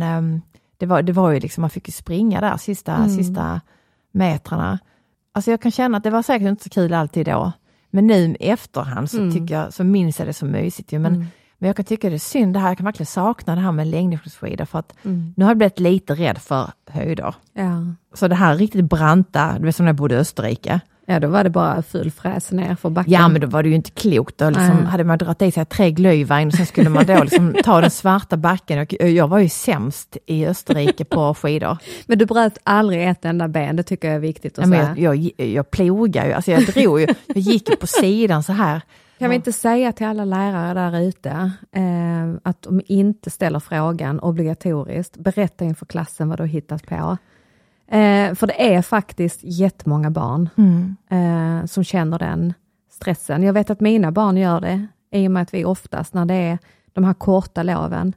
det var ju liksom, man fick ju springa där sista metrarna. Alltså jag kan känna att det var säkert inte så kul alltid då. Men nu i efterhand så minns jag det så mysigt ju. Men jag kan tycka det är synd det här. Jag kan verkligen sakna det här med längdskidor för att nu har jag blivit lite rädd för höjder. Ja. Så det här riktigt branta, det var som när jag bodde i Österrike. Ja, då var det bara full fräs ner för backen. Ja, men då var det ju inte klokt. Då liksom, hade man dragit i sig 3 glöjvagn och sen skulle man då liksom ta den svarta backen. Och jag var ju sämst i Österrike på skidor. Men du bröt aldrig ett enda ben, det tycker jag är viktigt att säga. Jag plogade ju, alltså jag drog ju, jag gick på sidan så här. Kan vi inte säga till alla lärare där ute att de inte ställer frågan obligatoriskt. Berätta inför klassen vad du har hittat på. För det är faktiskt jättemånga barn som känner den stressen. Jag vet att mina barn gör det i och med att vi oftast när det är de här korta loven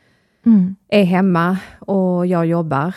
är hemma och jag jobbar.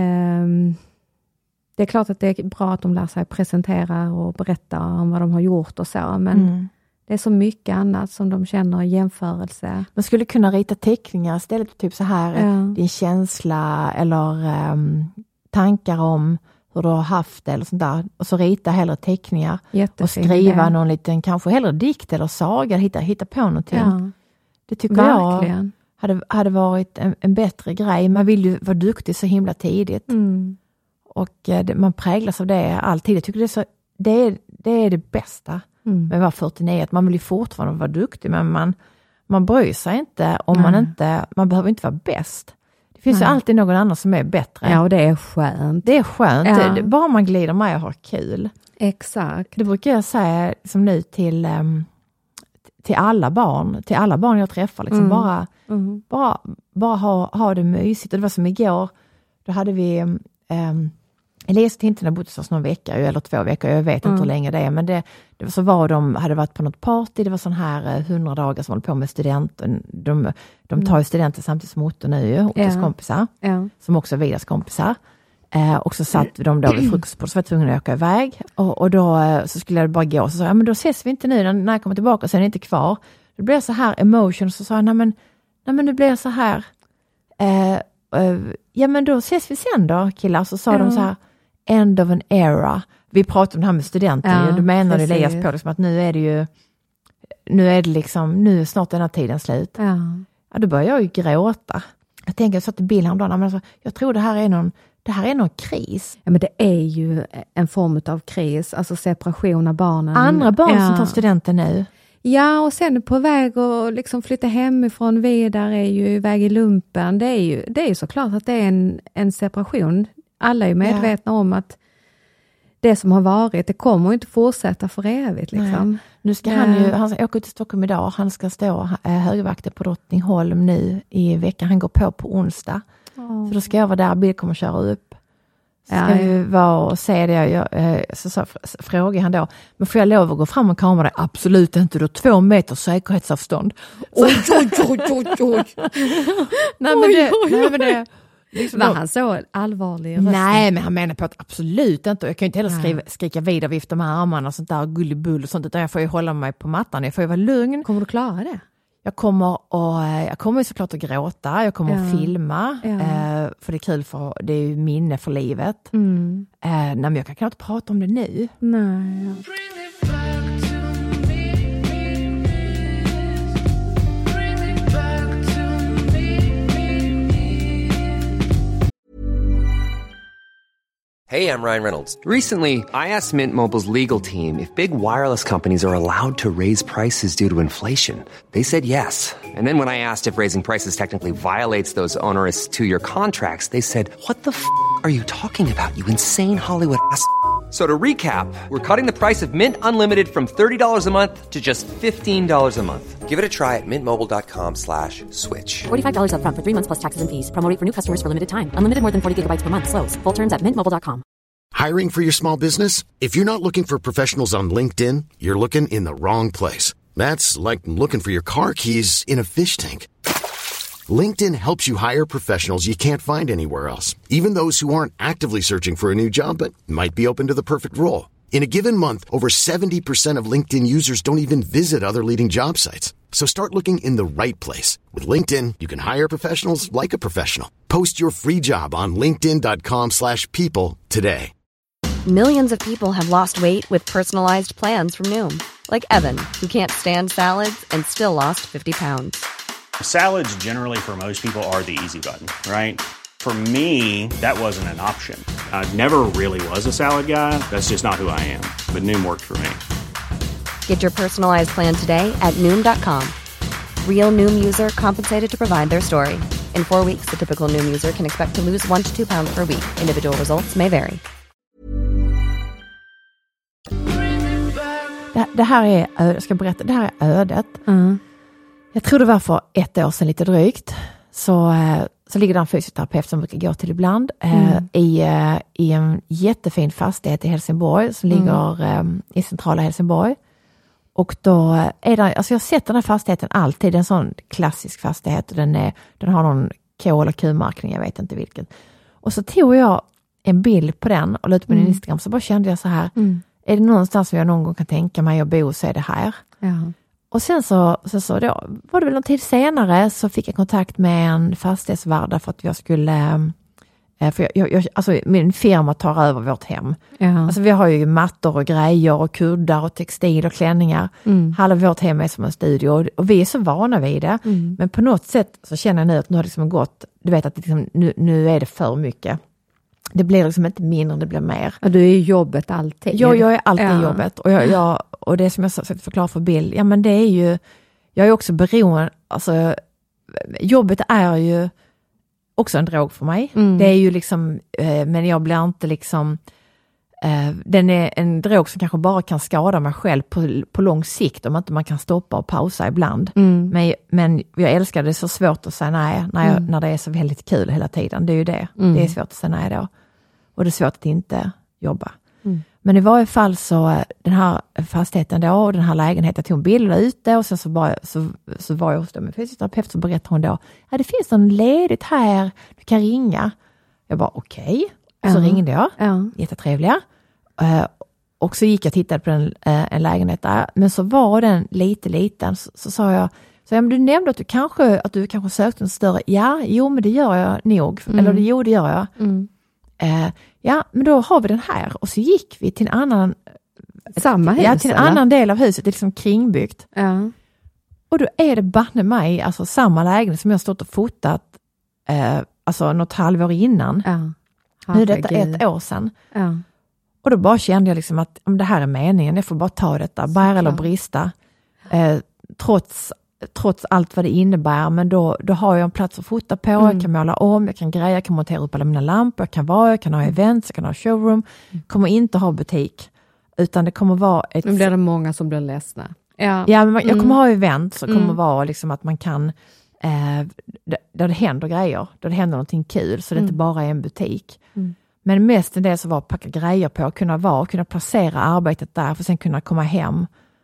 Det är klart att det är bra att de lär sig presentera och berätta om vad de har gjort och så, men det är så mycket annat som de känner i jämförelse. Man skulle kunna rita teckningar istället, typ så här, din känsla eller tankar om hur du har haft det eller sånt där. Och så rita hellre teckningar. Jättefin, och skriva någon liten, kanske hellre dikt eller saga, hitta på någonting. Ja. Det tycker jag hade varit en bättre grej. Man vill ju vara duktig så himla tidigt. Och man präglas av det alltid. Jag tycker det är det bästa med att vara 49. Att man vill ju fortfarande vara duktig, men man bryr sig inte om man behöver inte vara bäst. Det finns ju alltid någon annan som är bättre. Ja, och det är skönt. Det är skönt. Ja. Bara man glider med och har kul. Exakt. Det brukar jag säga som nu till till alla barn jag träffar. Liksom bara ha det mysigt. Och det var som igår, då hade vi Elias och Tintin har bott hos någon vecka eller 2 veckor, jag vet inte hur länge det är, men det var så hade varit på något party, det var sån här 100 dagar som håller på med studenten. De tar ju studenter samtidigt som Otto nu och dess kompisar, som också är Vidas kompisar. Och så satt de då vid frukostbordet, så var jag tvungen att åka iväg. Och då så skulle jag bara gå, och så sa jag, men då ses vi inte nu när jag kommer tillbaka, och sen är det inte kvar. Då blev jag så här emotion, så sa jag, nej men nu blir jag så här, ja men då ses vi sen då, killar. Så sa de så här, end of an era. Vi pratade om det här med studenten, du menade Elias på liksom att nu är snart den här tiden slut. Ja, då började jag ju gråta. Jag tänker, jag satt i bilen häromdagen, men jag tror det här är någon kris. Ja, men det är ju en form av kris, alltså separation av barnen. Andra barn som tar studenten nu. Ja, och sen på väg att liksom flytta hemifrån, Vidar är ju iväg i lumpen. Det är ju såklart att det är en separation. Alla är medvetna om att det som har varit, det kommer ju inte fortsätta för evigt. Liksom. Nu ska han ska åka till Stockholm idag. Han ska stå högvakter på Drottningholm nu i veckan. Han går på onsdag. Så då ska jag vara där, Bill kommer köra upp. Ska vi vara och se det. Så frågar han då, men får jag lov att gå fram och kamera dig? Absolut inte, då 2 meter säkerhetsavstånd. Oj. Nej men det liksom var han så allvarlig rösten? Nej, men han menar på att absolut inte. Jag kan ju inte heller skrika vidare, vifta med armarna och sånt där, gullibull och sånt, utan jag får ju hålla mig på mattan. Jag får ju vara lugn. Kommer du klara det? Jag kommer såklart att gråta. Jag kommer att filma. För det är kul, för det är ju minne för livet. Nej, men jag kan knappt prata om det nu. Nej. Hey, I'm Ryan Reynolds. Recently, I asked Mint Mobile's legal team if big wireless companies are allowed to raise prices due to inflation. They said yes. And then when I asked if raising prices technically violates those onerous 2-year contracts, they said, what the f*** are you talking about, you insane Hollywood ass? So to recap, we're cutting the price of Mint Unlimited from $30 a month to just $15 a month. Give it a try at mintmobile.com/switch. $45 up front for 3 months plus taxes and fees. Promo rate for new customers for limited time. Unlimited more than 40 gigabytes per month. Slows full terms at mintmobile.com. Hiring for your small business? If you're not looking for professionals on LinkedIn, you're looking in the wrong place. That's like looking for your car keys in a fish tank. LinkedIn helps you hire professionals you can't find anywhere else, even those who aren't actively searching for a new job but might be open to the perfect role. In a given month, over 70% of LinkedIn users don't even visit other leading job sites. So start looking in the right place. With LinkedIn, you can hire professionals like a professional. Post your free job on linkedin.com/people today. Millions of people have lost weight with personalized plans from Noom. Like Evan, who can't stand salads and still lost 50 pounds. Salads generally for most people are the easy button, right? For me, that wasn't an option. I never really was a salad guy. That's just not who I am. But Noom worked for me. Get your personalized plan today at Noom.com. Real Noom user compensated to provide their story. In 4 weeks, the typical Noom user can expect to lose 1 to 2 pounds per week. Individual results may vary. Det här är, jag ska berätta, det här är ödet. Jag tror det var för 1 år sedan lite drygt. Så ligger det en fysioterapeut som brukar gå till ibland i en jättefin fastighet i Helsingborg som ligger i centrala Helsingborg. Och då är det, alltså jag har sett den här fastigheten alltid, en sån klassisk fastighet, och den har någon K- eller Q-märkning, jag vet inte vilken. Och så tog jag en bild på den och lade på min Instagram, så bara kände jag så här, är det någonstans som jag någon gång kan tänka mig att bo, så är det här. Ja. Och sen så då var det väl någon tid senare så fick jag kontakt med en fastighetsvärd för att jag skulle, för jag, alltså min firma tar över vårt hem. Ja. Alltså vi har ju mattor och grejer och kuddar och textil och klänningar. Halva vårt hem är som en studio och vi är så vana vid det. Men på något sätt så känner jag nu att nu har det liksom gått, du vet att det liksom, nu är det för mycket. Det blir liksom inte mindre, det blir mer. Och du är i jobbet alltid. Jag är alltid i jobbet. Och det som jag försökte förklara för Bill, ja men det är ju, jag är också beroende, alltså jobbet är ju också en drog för mig. Det är ju liksom, men jag blir inte liksom, Den är en drog som kanske bara kan skada mig själv på lång sikt om inte man kan stoppa och pausa ibland. Men jag älskar det, så svårt att säga nej när det är så väldigt kul hela tiden. Det är ju det. Det är svårt att säga nej då. Och det är svårt att inte jobba. Men i varje fall så den här fastigheten då och den här lägenheten tog en bild ute och sen så var jag hos dem med fysioterapeut, så berättade hon då det finns någon ledigt här, du kan ringa. Jag bara okej. Och så ringde jag, jättetrevliga. Och så gick jag och tittade på en lägenhet där. Men så var den lite liten. Så sa jag, men du nämnde att du kanske sökte en större. Ja, men det gör jag nog. Eller det gör jag. Ja, men då har vi den här. Och så gick vi till en annan... Samma hus? Ja, till en annan del av huset. Det är liksom kringbyggt. Ja. Och då är det banne mig alltså samma lägenhet som jag stått och fotat alltså något halvår innan. Ja. Nu är detta 1 år sedan. Ja. Och då bara kände jag liksom att om det här är meningen, jag får bara ta detta, bära eller brista. Trots allt vad det innebär, men då har jag en plats att fota på, jag kan måla om, jag kan greja, jag kan montera upp alla mina lampor, jag kan ha events, jag kan ha showroom. Kommer inte ha butik, utan det kommer vara ett... Nu blir det många som blir ledsna. Ja, men jag kommer ha event som kommer vara liksom att man kan där det händer grejer, där det händer någonting kul, så det inte bara är en butik. Men mest en del så var att packa grejer på, kunna placera arbetet där, för sen kunna komma hem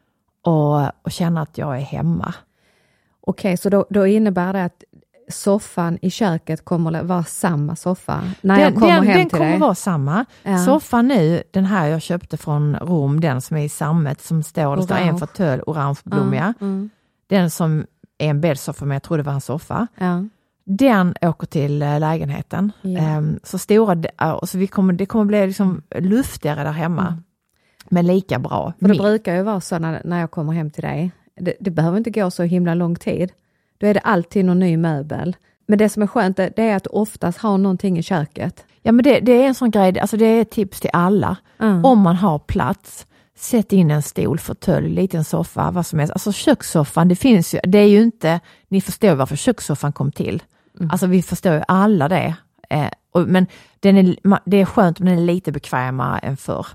och känna att jag är hemma. Okej, så då innebär det att soffan i köket kommer att vara samma soffa när jag kommer hem till dig? Den kommer vara samma. Ja. Soffan nu, den här jag köpte från Rom, den som är i sammet, som står, det står en fåtölj, orangeblommiga. Den som är en bäddsoffa, men jag tror det var en soffa. Ja. Den åker till lägenheten. Ja. Så stora, och så det kommer bli liksom luftigare där hemma. Men lika bra. För det brukar ju vara så när jag kommer hem till dig. Det behöver inte gå så himla lång tid. Då är det alltid någon ny möbel. Men det som är skönt det är att du oftast har någonting i köket. Ja, men det är en sån grej, alltså det är ett tips till alla. Om man har plats, sätt in en stol, fåtölj, liten soffa, vad som helst. Alltså kökssoffan, det finns ju, det är ju inte, ni förstår varför kökssoffan kom till. Alltså vi förstår ju alla det. Men det är skönt om den är lite bekvämare än förr.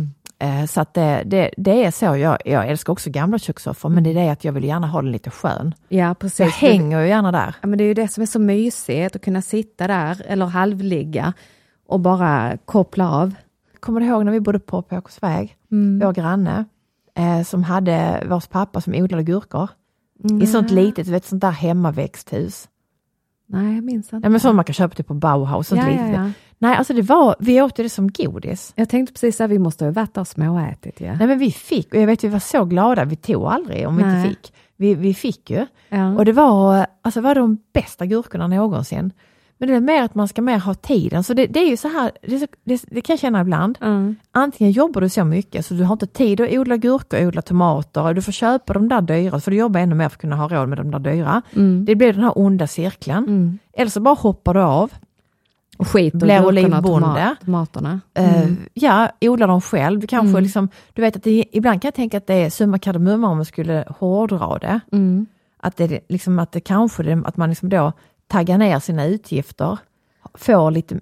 Så att det är så, jag älskar också gamla kökssoffor, men det är det att jag vill gärna ha den lite skön. Ja, precis. Jag hänger ju gärna där. Ja, men det är ju det som är så mysigt, att kunna sitta där eller halvligga och bara koppla av. Kommer du ihåg när vi bodde på Åkersväg? Vår granne som hade vars pappa som odlade gurkor. I sånt litet, du vet, sånt där hemmaväxthus. Nej, jag minns inte. Nej, men så man kan köpa det på Bauhaus. Sånt litet. Ja. Nej, alltså vi åt det som godis. Jag tänkte precis att vi måste ha varit där småätit. Ja. Nej, men vi fick, och jag vet vi var så glada, vi tog aldrig om vi inte fick. Vi fick ju. Ja. Och det var de bästa gurkorna någonsin. Men det är mer att man ska mer ha tiden. Så det är ju så här, det kan jag känna ibland. Antingen jobbar du så mycket så du har inte tid att odla gurkor, odla tomater. Och du får köpa de där dyra, för du jobbar ännu mer för att kunna ha råd med de där dyra. Det blir den här onda cirkeln. Eller så bara hoppar du av. Och skiter blir olivbonde. Tomaterna. Ja, odlar dem själv. Du kanske liksom, du vet att ibland kan jag tänka att det är summa kardemumma om man skulle hårdra det. Att det liksom, att det kanske att man liksom då tagga ner sina utgifter, får lite,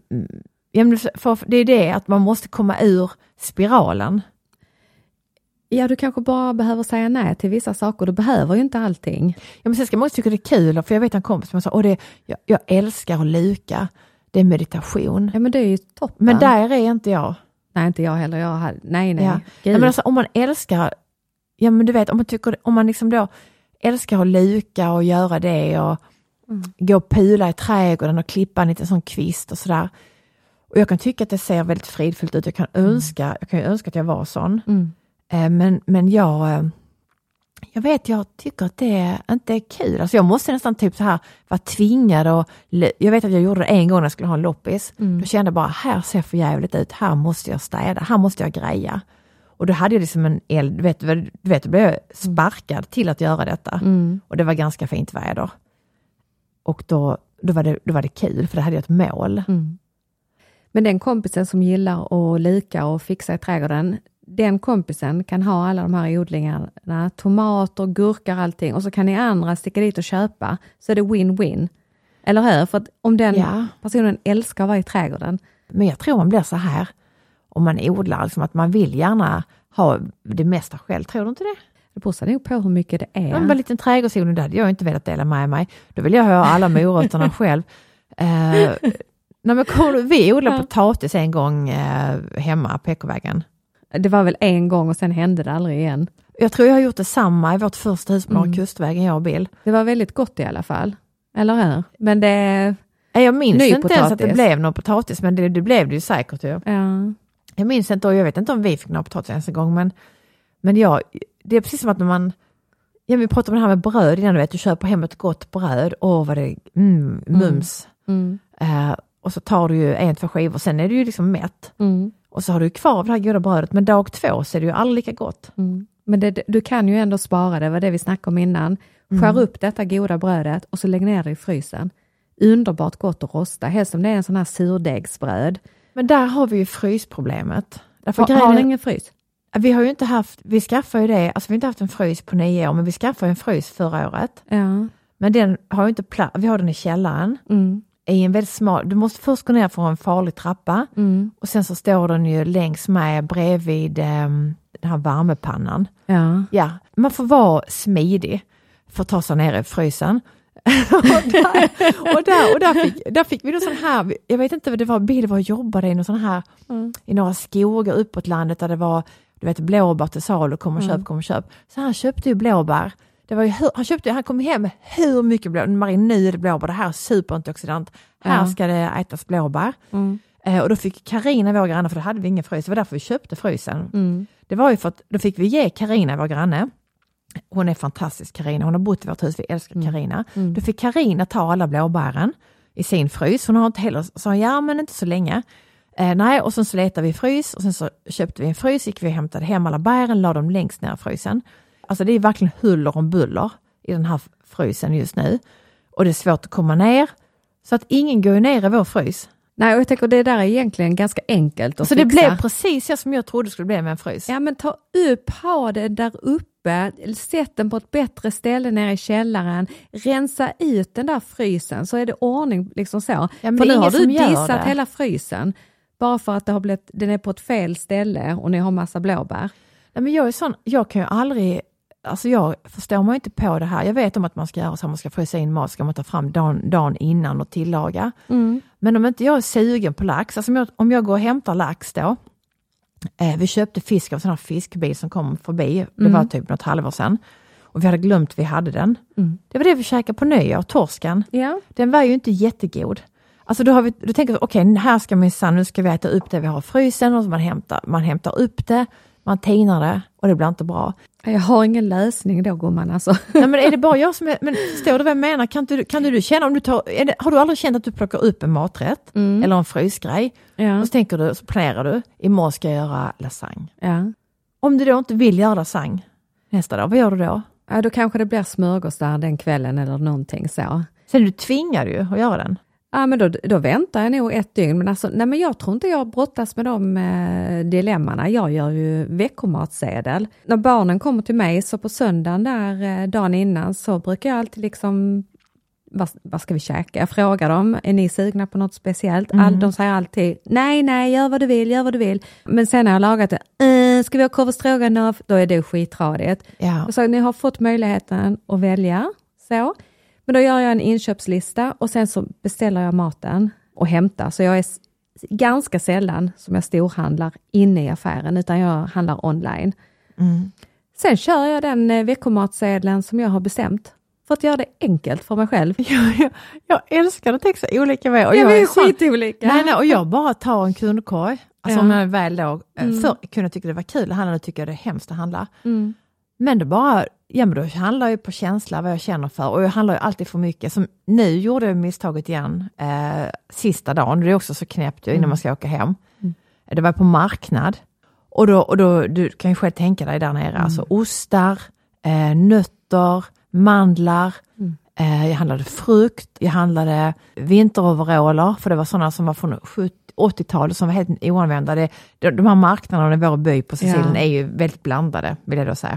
det är det att man måste komma ur spiralen. Ja, du kanske bara behöver säga nej till vissa saker, du behöver ju inte allting. Ja, men sen ska man också tycka det är kul, för jag vet en kompis som sa, jag älskar att luka, det är meditation. Ja, men det är ju toppen. Men där är inte jag. Nej, inte jag heller. Nej. Ja. Men alltså, om man älskar, ja men du vet, om man liksom då älskar att luka och göra det och gå och pula i trädgården och klippa en liten sån kvist och sådär. Och jag kan tycka att det ser väldigt fridfullt ut. Jag kan ju önska att jag var sån. Men jag tycker att det inte är kul. Alltså jag måste nästan typ så här vara tvingad. Och jag vet att jag gjorde det en gång när jag skulle ha en loppis. Då kände jag bara, här ser för jävligt ut. Här måste jag städa. Här måste jag greja. Och då hade jag liksom en eld. Du vet, då blev jag sparkad till att göra detta. Och det var ganska fint väder. Och då var det kul, för det hade jag ett mål. Men den kompisen som gillar att lika och fixa i trädgården, den kompisen kan ha alla de här odlingarna, tomater, gurkor, allting. Och så kan ni andra sticka dit och köpa. Så är det win-win. Eller hur? För att om den personen älskar att vara i trädgården. Men jag tror man blir så här. om man odlar, liksom att man vill gärna ha det mesta själv. Tror du inte det? Det beror nog på hur mycket det är. En liten trädgårdsodling, det hade jag inte velat dela med mig. Då vill jag ha alla morötterna själv. Vi odlade potatis en gång hemma på Ekovägen. Det var väl en gång och sen hände det aldrig igen. Jag tror jag har gjort det samma i vårt första hus på Norra Kustvägen, jag och Bill. Det var väldigt gott i alla fall. Eller hur? Men det... Jag minns inte ens att det blev någon potatis, men det blev det ju säkert. Ja. Jag minns inte, och jag vet inte om vi fick någon potatis ens en gång, men det är precis som att när man... Ja, vi pratade om det här med bröd innan, du köper hem ett gott bröd. Vad det mums. Och så tar du ju 1-2 skivor, sen är du ju liksom mätt. Och så har du kvar det här goda brödet, men dag 2 så är det ju aldrig lika gott. Men du kan ju ändå spara det, var det vi snackade om innan. Skär upp detta goda brödet och så lägg ner det i frysen. Underbart gott att rosta, helst som det är en sån här surdegsbröd. Men där har vi ju frysproblemet. Har ni ingen frys? Vi har ju inte haft, vi skaffade ju det, alltså vi har inte haft en frys på 9 år, men vi skaffade en frys förra året. Ja. Men den har ju inte vi har den i källaren. I en väldigt smal, du måste först gå ner för en farlig trappa och sen så står den ju längs med bredvid den här värmepannan. Ja, man får vara smidig för att ta sig ner i frysen. och där fick vi då sån här, jag vet inte vad det var, Bill var och jobbade i någon sån här i några skogar uppåt landet där det var, du vet, blåbär till salu, kom och köp. Så han köpte ju blåbär. Det var ju, han kom hem med hur mycket blåbär, marinade blåbär, det här är superantioxidant. Här ska det ätas blåbär. Och då fick Carina, vår granne, för då hade vi ingen frys, det var därför vi köpte frysen. Det var ju för att då fick vi ge Carina, vår granne. Hon är fantastisk, Carina. Hon har bott i vårt hus, vi älskar Carina. Då fick Carina ta alla blåbären i sin frys. Hon har inte heller, sa ja men inte så länge. Nej, och sen så letade vi frys och sen så köpte vi en frys, gick vi och hämtade hem alla bären, la dem längst ner i frysen. Alltså det är verkligen huller om buller i den här frysen just nu. Och det är svårt att komma ner. Så att ingen går ner i vår frys. Nej, och jag tänker det där är egentligen ganska enkelt att så fixa. Det blev precis som jag trodde det skulle bli med en frys. Ja, men ha det där uppe, sätt den på ett bättre ställe nere i källaren, rensa ut den där frysen så är det ordning liksom så. Ja, för nu har du dissat hela frysen bara för att den är på ett fel ställe och ni har massa blåbär. Nej, men jag är sån, jag kan ju aldrig, alltså jag förstår mig inte på det här. Jag vet om att man ska göra så, man ska frysa in mat, ska man ta fram dagen innan och tillaga. Men om inte jag är sugen på lax, alltså om jag går och hämtar lax då, vi köpte fisk av en sån här fiskbil som kom förbi, det var typ något halvår sedan. Och vi hade glömt vi hade den. Det var det vi käkade på nyår, torsken. Ja. Den var ju inte jättegod. Alltså då tänker vi, okej, här ska nu ska vi äta upp det vi har i frysen, och så man hämtar upp det, man tinar det och det blir inte bra. Jag har ingen lösning då, gumman, alltså. Nej, men är det bara jag som är, men förstår du vad jag menar? Kan du känna, om du har du aldrig känt att du plockar upp en maträtt eller en frysgrej och så tänker du, så planerar du, imorgon ska jag göra lasagne. Ja. Om du då inte vill göra lasagne nästa dag, vad gör du då? Ja, då kanske det blir smörgås där den kvällen eller någonting så. Sen du tvingar ju att göra den. Ja, men då väntar jag nog 1 dygn. Men alltså, nej, men jag tror inte jag brottas med de dilemmana. Jag gör ju veckomatsedel. När barnen kommer till mig så på söndagen där dagen innan så brukar jag alltid liksom, vad ska vi käka? Jag frågar dem, är ni sugna på något speciellt? De säger alltid, nej, gör vad du vill. Men sen när jag har lagat det, ska vi ha korv stroganoff? Då är det skitradigt. Ja. Så ni har fått möjligheten att välja så. Men då gör jag en inköpslista och sen så beställer jag maten och hämtar. Så jag är ganska sällan som jag storhandlar inne i affären, utan jag handlar online. Sen kör jag den veckomatsedeln som jag har bestämt. För att göra det enkelt för mig själv. Jag älskar att texta olika vägar. Jag är skitolika. Nej, och jag bara tar en kundkorg. Alltså om jag väl då, förr kunde jag tycka det var kul att handla, nu tycker jag det är hemskt att handla. Men det bara, men då handlar jag på känsla vad jag känner för. Och jag handlar ju alltid för mycket. Som nu gjorde jag misstaget igen sista dagen. Det är också så knäppt innan man ska åka hem. Det var på marknad. Och då du kan ju själv tänka dig där nere. Alltså ostar, nötter, mandlar. Jag handlade frukt. Jag handlade vinteroveraller. För det var sådana som var från 80-talet som var helt oanvända. De här marknaderna i vår by på Sicilien är ju väldigt blandade, vill jag då säga.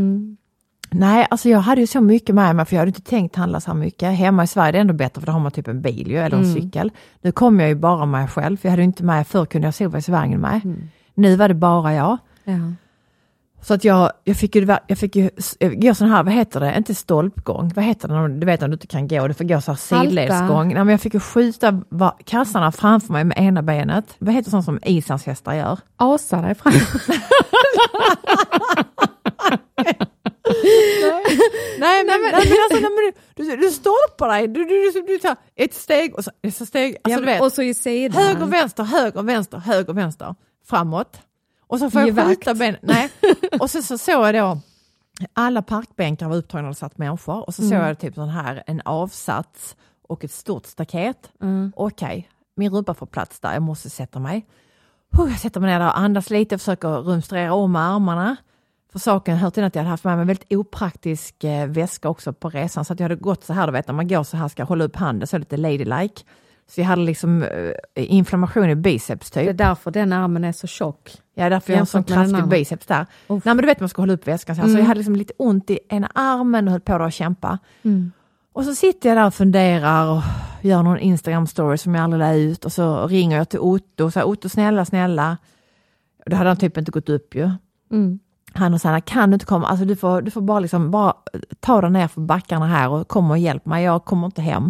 Nej, alltså jag hade ju så mycket med mig, för jag hade inte tänkt handla så här mycket. Hemma i Sverige är det ändå bättre, för då har man typ en bil eller en cykel. Nu kom jag ju bara med själv, för jag hade ju inte med, förr kunde jag sova i svängen med. Nu var det bara jag. Ja. Så att jag fick ju gå sån här, vad heter det? Inte stolpgång. Vad heter det? Du vet om du inte kan gå. Du får gå så här sidledsgång. Nej, men jag fick ju skjuta kassarna framför mig med ena benet. Vad heter sånt som islandshästar gör? Asa dig fram. Nej, men alltså, du stolpar dig. Du tar ett steg och så ett steg. Alltså, du vet, och så i sidan. Höger, vänster. Framåt. Och så får jag skjuta ben. Nej. Och så såg jag då alla parkbänkar var upptagna och satt människor. Och så såg jag typ sån här en avsats och ett stort staket. Okej, min rumpa får plats där. Jag måste sätta mig. Jag sätter mig ner där och andas lite. Försöker rumstrera om armarna. För saken hör till att jag hade haft med mig en väldigt opraktisk väska också på resan. Så att jag hade gått så här, du vet, när man går så här ska hålla upp handen så lite ladylike. Så jag hade liksom inflammation i biceps typ. Det är därför den armen är så tjock. Ja, därför jag har en sån kraftig biceps där. Nej, men du vet man ska hålla upp väskan så här. Så jag hade liksom lite ont i ena armen och höll på att kämpa. Och så sitter jag där och funderar och gör någon Instagram-story som jag aldrig lade ut. Och så ringer jag till Otto och säger, Otto snälla. Och då hade han typ inte gått upp ju. Han och Sanna, kan du inte komma? Alltså du får bara ta dig ner för backarna här och komma och hjälp mig. Jag kommer inte hem.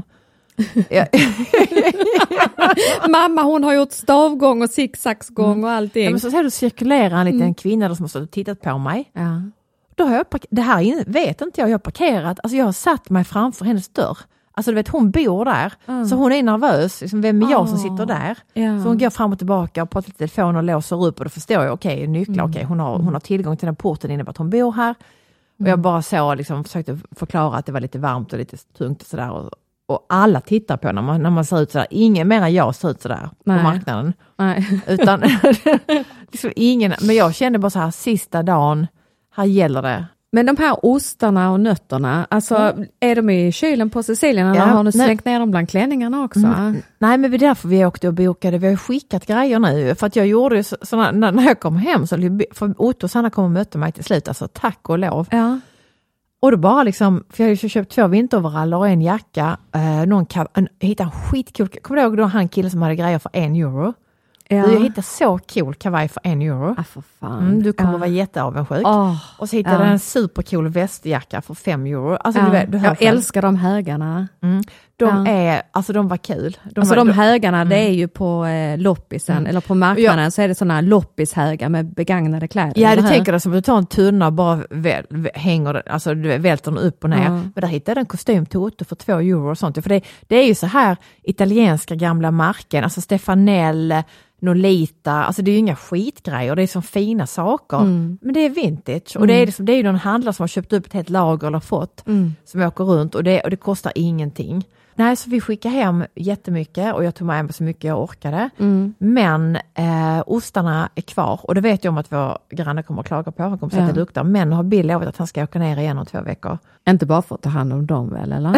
Mamma, hon har gjort stavgång och zigzagsgång och allting. Ja, men så du cirkulerar en liten kvinna som har stått och tittat på mig. Ja. Då har jag det här vet inte jag har parkerat. Alltså jag har satt mig framför hennes dörr. Alltså du vet, hon bor där. Så hon är nervös. Liksom, vem är jag som sitter där? Ja. Så hon går fram och tillbaka och pratar lite telefon och låser upp. Och då förstår jag, okej, nycklar. Okej, hon har tillgång till den porten innebär att hon bor här. Och jag bara så liksom, försökte förklara att det var lite varmt och lite tungt och sådär. Och alla tittar på när man ser ut sådär. Ingen mer än jag ser ut sådär på marknaden. Nej. Utan liksom ingen. Men jag kände bara så här, sista dagen, här gäller det. Men de här ostarna och nötterna, alltså är de i kylen på Sicilien eller har ni slängt ner dem bland klänningarna också? Nej, men det är därför vi åkte och bokade. Vi har skickat grejer nu. För att jag gjorde ju sådana, när jag kom hem så för Otto och Sanna kom och mötte mig till slut. Alltså tack och lov. Ja. Och då bara liksom, för jag hade ju köpt 2 vinteroveraller och en jacka. Jag hittade en skitkul, kommer du ihåg då han killen som hade grejer för €1? Ja. Jag hittade så cool kavaj för €1. Ah, för fan. Du kommer vara jätteavundsjuk. Och så hittade jag en supercool västjacka för €5. Alltså, du jag älskar de högarna. De var kul. De högarna, det är ju på loppisen eller på marknaden så är det sådana loppishögar med begagnade kläder. Ja, du tänker det som att du tar en tunna och bara hänger, alltså du välter den upp och ner. Men där hittade jag en kostym till Otto för €2 och sånt. För det är ju så här italienska gamla märken, alltså Stefanel, Nolita, alltså det är ju inga skitgrejer, det är som fina saker, men det är vintage och det är ju någon handlare som har köpt upp ett helt lager eller fått som åker runt och det kostar ingenting. Nej, så vi skickade hem jättemycket och jag tog med så mycket jag orkade. Men ostarna är kvar och det vet jag om att vår granne kommer att klaga på. Han kommer att säga att det luktar. Men har Bill lovat att han ska åka ner igen om 2 veckor. Inte bara för att ta hand om dem väl, eller?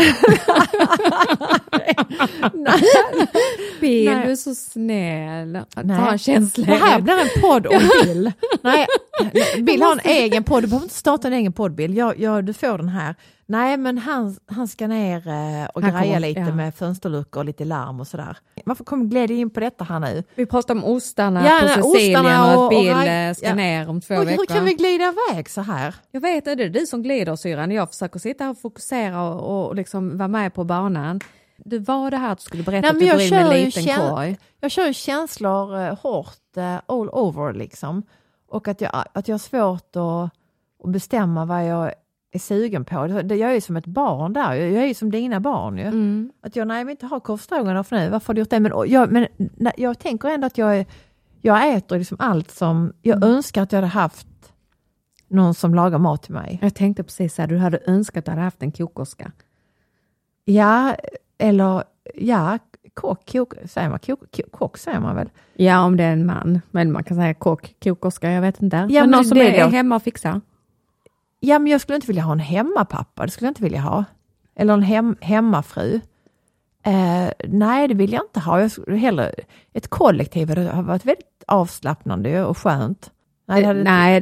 Nej. Bill, du är så snäll. Ta känsla. Det här blir en podd om Bill. Nej, Bill har en egen podd. Du behöver inte starta en egen podd, Bill. Du får den här. Nej, men han ska ner och greja lite med fönsterluckor och lite larm och sådär. Varför kom glädje in på detta här nu? Vi pratar om ostarna på Sicilien och att Bill ska ner om 2 veckor. Hur kan vi glida iväg så här? Jag vet, det är du som glider, syran. Jag försöker sitta här och fokusera och liksom vara med på banan. Du var det här att du skulle berätta att du bryr med en liten korg. Jag kör ju känslor hårt all over liksom. Och att jag har svårt att bestämma vad jag är sugen på. Jag är ju som ett barn där. Jag är ju som dina barn ju. Att jag vill inte ha korvstroganoff nu. Varför har du gjort det? Men jag tänker ändå att jag äter liksom allt som jag önskar att jag hade haft någon som lagar mat till mig. Jag tänkte precis så här, du hade önskat att du hade haft en kokerska. Ja, eller kock säger man. Kock säger man väl? Ja, om det är en man. Men man kan säga kokerska, jag vet inte. Ja, men någon som är hemma och fixar. Ja, men jag skulle inte vilja ha en hemmapappa. Det skulle jag inte vilja ha. Eller en hemmafru. Nej, det vill jag inte ha. Jag skulle hellre ett kollektiv. Det har varit väldigt avslappnande och skönt. Nej.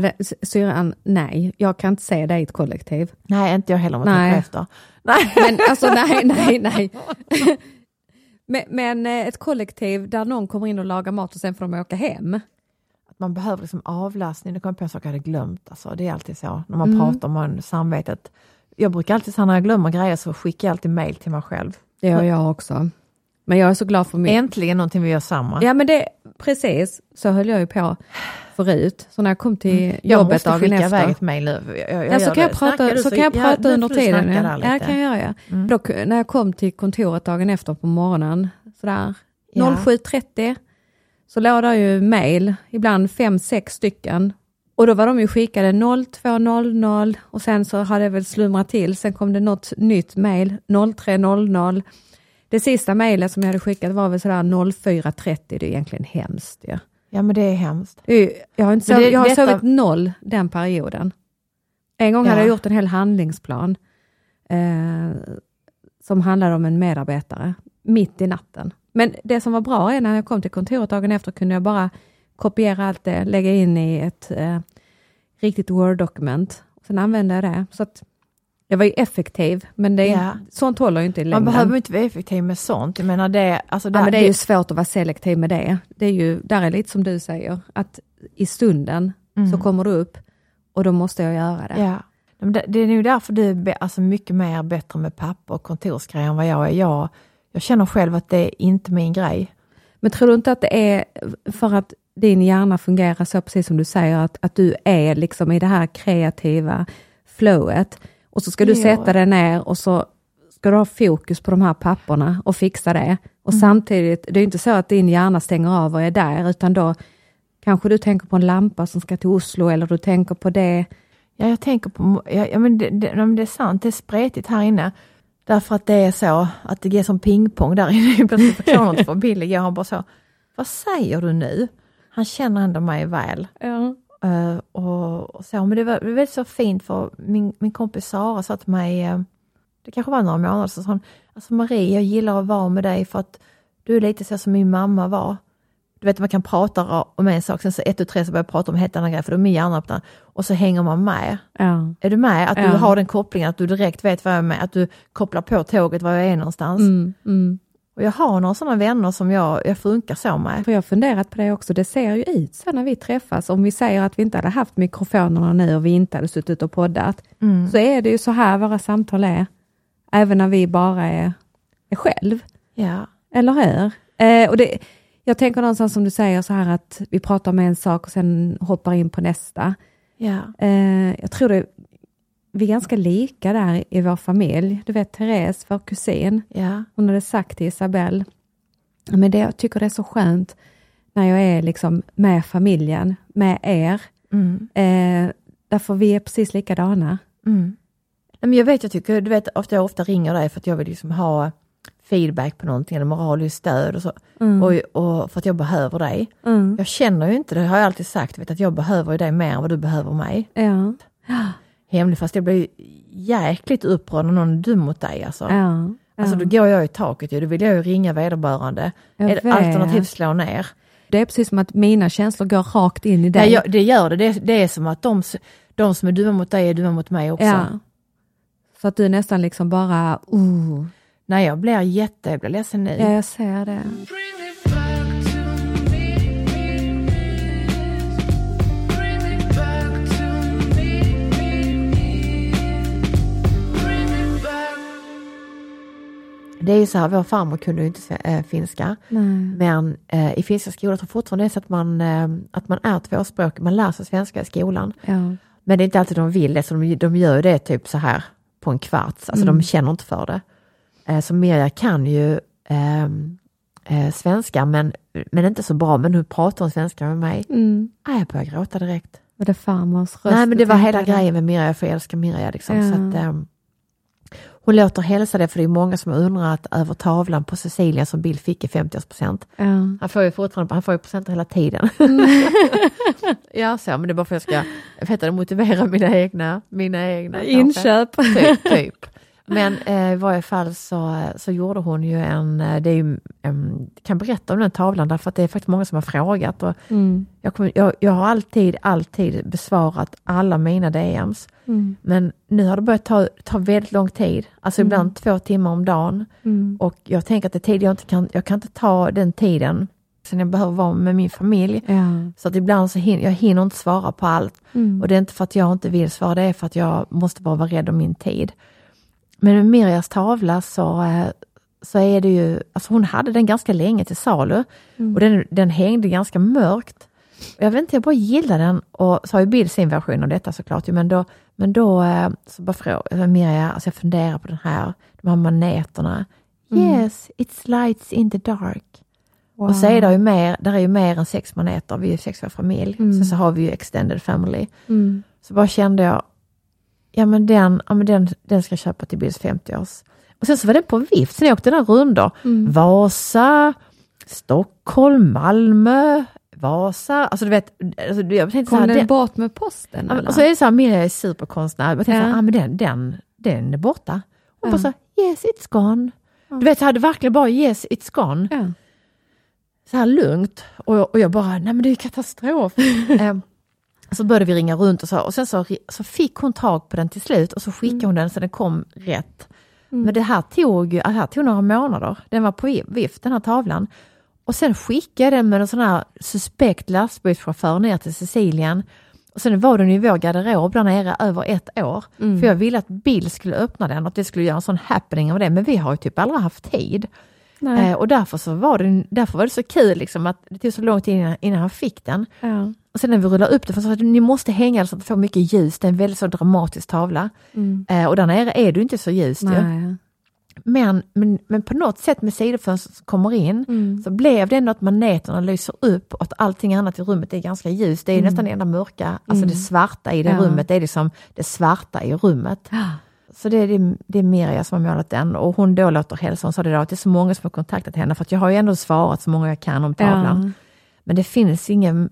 Jag kan inte se det i ett kollektiv. Nej, inte jag heller om jag efter. Nej. Men alltså, nej. Men ett kollektiv där någon kommer in och lagar mat och sen får de åka hem. man behöver liksom avlastning. Det kommer på saker jag hade glömt. Alltså, det är alltid så när man pratar om samvetet. Jag brukar alltid säga när jag glömmer grejer så skickar jag alltid mejl till mig själv. Det gör jag också. Men jag är så glad för mig. Äntligen någonting vi gör samma. Ja, men det precis. Så höll jag ju på förut. Så när jag kom till jobbet dagen efter. Jag måste skicka iväg ett mejl nu. Så kan jag prata under tiden. Ja, kan jag göra. Då, när jag kom till kontoret dagen efter på morgonen. Sådär 07.30. Så låg där ju mejl. Ibland 5-6 stycken. Och då var de ju skickade 02.00. Och sen så hade jag väl slumrat till. Sen kom det något nytt mejl. 03.00. Det sista mejlet som jag hade skickat var väl sådär 04.30. Det är egentligen hemskt. Ja, men det är hemskt. Jag har sovit 0 den perioden. En gång hade jag gjort en hel handlingsplan. Som handlade om en medarbetare. Mitt i natten. Men det som var bra är när jag kom till kontoret dagen efter kunde jag bara kopiera allt det. Lägga in i ett riktigt Word-dokument. Sen använde jag det. Så att jag var ju effektiv, men sånt håller ju inte i längden. Man behöver inte vara effektiv med sånt. Jag menar det, alltså men det är ju svårt att vara selektiv med det. Det är ju, där är lite som du säger, att i stunden så kommer du upp och då måste jag göra det. Ja. Det är nog därför du är alltså mycket mer bättre med papper och kontorsgrejer än vad jag är. Jag känner själv att det är inte min grej. Men tror du inte att det är för att din hjärna fungerar så precis som du säger, att du är liksom i det här kreativa flowet? Och så ska du sätta dig ner och så ska du ha fokus på de här papperna och fixa det. Och samtidigt, det är inte så att din hjärna stänger av och är där, utan då kanske du tänker på en lampa som ska till Oslo, eller du tänker på det. Ja, jag tänker på, men det är sant, det är spretigt här inne. Därför att det är så, att det är som pingpong där inne. Plötsligt förklarar något för Billy. Jag har bara så, vad säger du nu? Han känner ändå mig väl. Ja. Och så, men det var väldigt så fint för min kompis Sara sa till mig, det kanske var några månader så sa hon, alltså Marie, jag gillar att vara med dig för att du är lite så som min mamma var. Du vet, man kan prata om en sak, sen så 1 och 3 så börjar jag prata om helt andra grejer, för då är min hjärna öppna, och så hänger man med. Ja. Är du med? Att du har den kopplingen, att du direkt vet vad jag är med, att du kopplar på tåget var jag är någonstans. Och jag har några sådana vänner som jag funkar så med. För jag har funderat på det också. Det ser ju ut så när vi träffas. Om vi säger att vi inte hade haft mikrofonerna nu och vi inte hade suttit och poddat. Så är det ju så här våra samtal är. Även när vi bara är själv. Ja. Eller hur? Och jag tänker någonstans som du säger så här att vi pratar om en sak och sen hoppar in på nästa. Ja. Jag tror vi är ganska lika där i vår familj. Du vet, Therese, vår kusin. Ja. Hon hade sagt till Isabelle. Men jag tycker det är så skönt när jag är liksom med familjen, med er. Därför vi är precis likadana. Men jag vet, du vet, jag ofta ringer dig för att jag vill liksom ha feedback på någonting, eller moraliskt stöd och så. Och för att jag behöver dig. Jag känner ju inte, det har jag alltid sagt, vet, att jag behöver dig mer än vad du behöver mig. Ja. Hemligt, fast jag blir jäkligt upprörd när någon är dum mot dig. Alltså. Alltså då går jag i taket, då vill jag ju ringa vederbörande. Alternativt slå ner. Det är precis som att mina känslor går rakt in i dig. Nej, det gör det. Det är som att de som är dumma mot dig är dumma mot mig också. Ja. Så att du nästan liksom bara... Nej, jag blir ledsen nu. Ja, jag ser det. Det är ju så här, vår farmor kunde ju inte finska. Men i finska skolan så fortfarande är det så att man är tvåspråkig. Man lär sig svenska i skolan. Ja. Men det är inte alltid de vill det. Så de gör det typ så här på en kvart. Alltså de känner inte för det. Så Mirja kan ju svenska men inte så bra. Men hon pratar om svenska med mig. Jag börjar gråta direkt. Var det farmors röst? Nej, men det var hela grejen med Mirja. Jag får älska Mirja liksom. Ja. Så att, hon låter hälsa det, för det är många som undrar att över tavlan på Cecilia som Bill fick i 50%. Ja. Han får ju procent hela tiden. Ja, så, men det är bara för att jag ska motivera mina egna inköp. Typ. Men i varje fall så gjorde hon ju kan berätta om den tavlan, därför att det är faktiskt många som har frågat. Och jag har alltid besvarat alla mina DMs. Men nu har det börjat ta väldigt lång tid. Alltså ibland 2 timmar om dagen. Och jag tänker att det är tid jag kan inte ta den tiden Sen jag behöver vara med min familj. Så att ibland så jag hinner inte svara på allt. Och det är inte för att jag inte vill svara, det är för att jag måste bara vara rädd om min tid. Men med Mirjas tavla så är det ju, alltså hon hade den ganska länge till salu. Och den hängde ganska mörkt. Jag vet inte, jag bara gillar den. Och så har ju Bill sin version av detta såklart. Men då så bara frågar Mirja, alltså jag funderar på de här maneterna. Yes, it's lights in the dark. Wow. Och så är det ju där är ju mer än 6 maneter. Vi är 6 familj. Sen så har vi ju extended family. Så bara kände jag, den ska jag köpa till Bills 50-års. Och sen så var den på vift. Sen jag åkte den rundor. Vasa, Stockholm, Malmö, Vasa. Alltså du vet, jag tänkte kom den bort med posten? Och så är det så här, Mirja är superkonstnär. Jag tänkte men den är borta. Och bara så yes, it's gone. Du vet, jag hade verkligen bara yes, it's gone. Så här lugnt. Och jag bara, nej men det är katastrof. Så började vi ringa runt och sen så fick hon tag på den till slut. Och så skickade hon den så den kom rätt. Men det här tog några månader. Den var på vift, den här tavlan. Och sen skickade jag den med en sån här suspekt lastbilschaufför ner till Sicilien. Och sen var den i vår garderob där nere över 1 år. För jag ville att Bill skulle öppna den och att det skulle göra en sån happening av det. Men vi har ju typ aldrig haft tid. Och därför var det så kul liksom, att det tog så lång tid innan han fick den. Och sen när vi rullade upp det, för så att ni måste hänga så att det får mycket ljus. Det är en väldigt så dramatisk tavla. Och där nere är det inte så ljust. Men på något sätt med sidofönstret som kommer in så blev det ändå att maneterna lyser upp och att allting annat i rummet är ganska ljust. Det är nästan det enda mörka, alltså det svarta i det rummet. Det är liksom det svarta i rummet. Så det är Mirja som har målat den. Och hon då låter hälsa. Hon sa det att det är så många som har kontaktat henne. För att jag har ju ändå svarat så många jag kan om tavlan. Men det finns ingen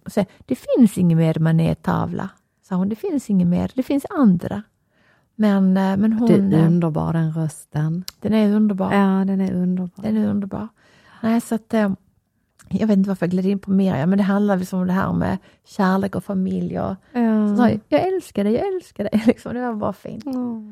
mer manettavla. Sa hon, det finns ingen mer. Det finns andra. Men hon... Det är underbar, den rösten. Den är underbar. Ja, den är underbar. Den är underbar. Nej, så att... Jag vet inte varför jag gled in på Mirja. Men det handlar liksom om det här med kärlek och familj. Och, så, jag älskar dig. Liksom, det var bara fint.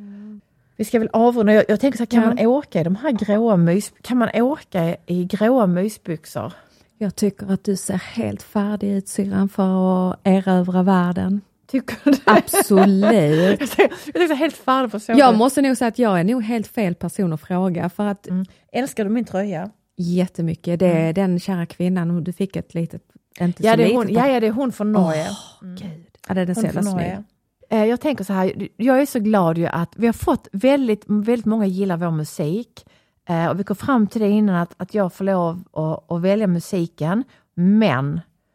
Vi ska väl avrunda. Jag tänker så här, kan man åka i de här kan man åka i gråa mysbyxor? Jag tycker att du ser helt färdig ut, syrran, för att erövra världen. Tycker du? Absolut. jag tycker helt färdig på så. Jag måste nog säga att jag är nog helt fel person att fråga. För att, älskar du min tröja? Jättemycket. Det är den kära kvinnan. Du fick ett litet... Inte ja, så det är litet. hon, det är hon från Norge. Gud. Ja, det är den senaste. Jag tänker så här, jag är så glad ju att vi har fått väldigt, väldigt många gillar vår musik. Och vi kom fram till det innan att jag får lov att välja musiken. Men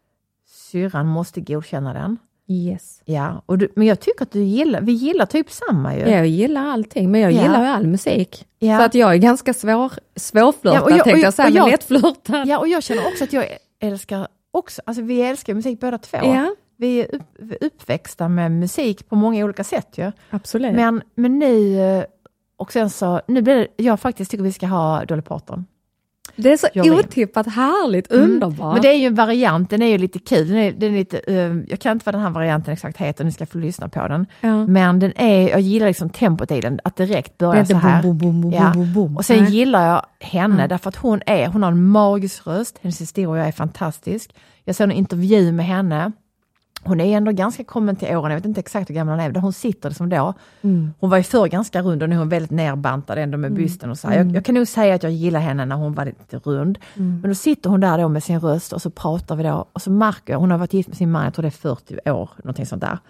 syrran måste godkänna den. Yes. Ja, men jag tycker att vi gillar typ samma ju. Jag gillar allting, men jag gillar ju all musik. Ja. Så att jag är ganska svårflörtad, tänkte jag säga, men lättflörtad. Ja, och jag känner också att jag älskar också, alltså vi älskar musik båda två. Ja. Vi är uppväxta med musik på många olika sätt ju. Absolut. Men nu, och sen så, nu blir det, jag faktiskt tycker vi ska ha Dolly Parton. Det är så otippat, härligt, underbart. Men det är ju en variant, den är ju lite kul. Den är lite, jag kan inte vad den här varianten exakt heter, ni ska få lyssna på den. Ja. Men den är, jag gillar liksom tempot i den, att direkt börjar så här. Och sen gillar jag henne, därför att hon har en magisk röst, hennes historia är fantastisk. Jag såg en intervju med henne. Hon är ändå ganska kommen till åren, jag vet inte exakt hur gammal hon är, där hon sitter som då. Hon var ju förr ganska rund och nu är hon väldigt nerbantad ändå med bysten och så. Jag kan nog säga att jag gillar henne när hon var lite rund. Men då sitter hon där då med sin röst och så pratar vi då. Och så märker jag, hon har varit gift med sin man, jag tror det är 40 år, någonting sånt där.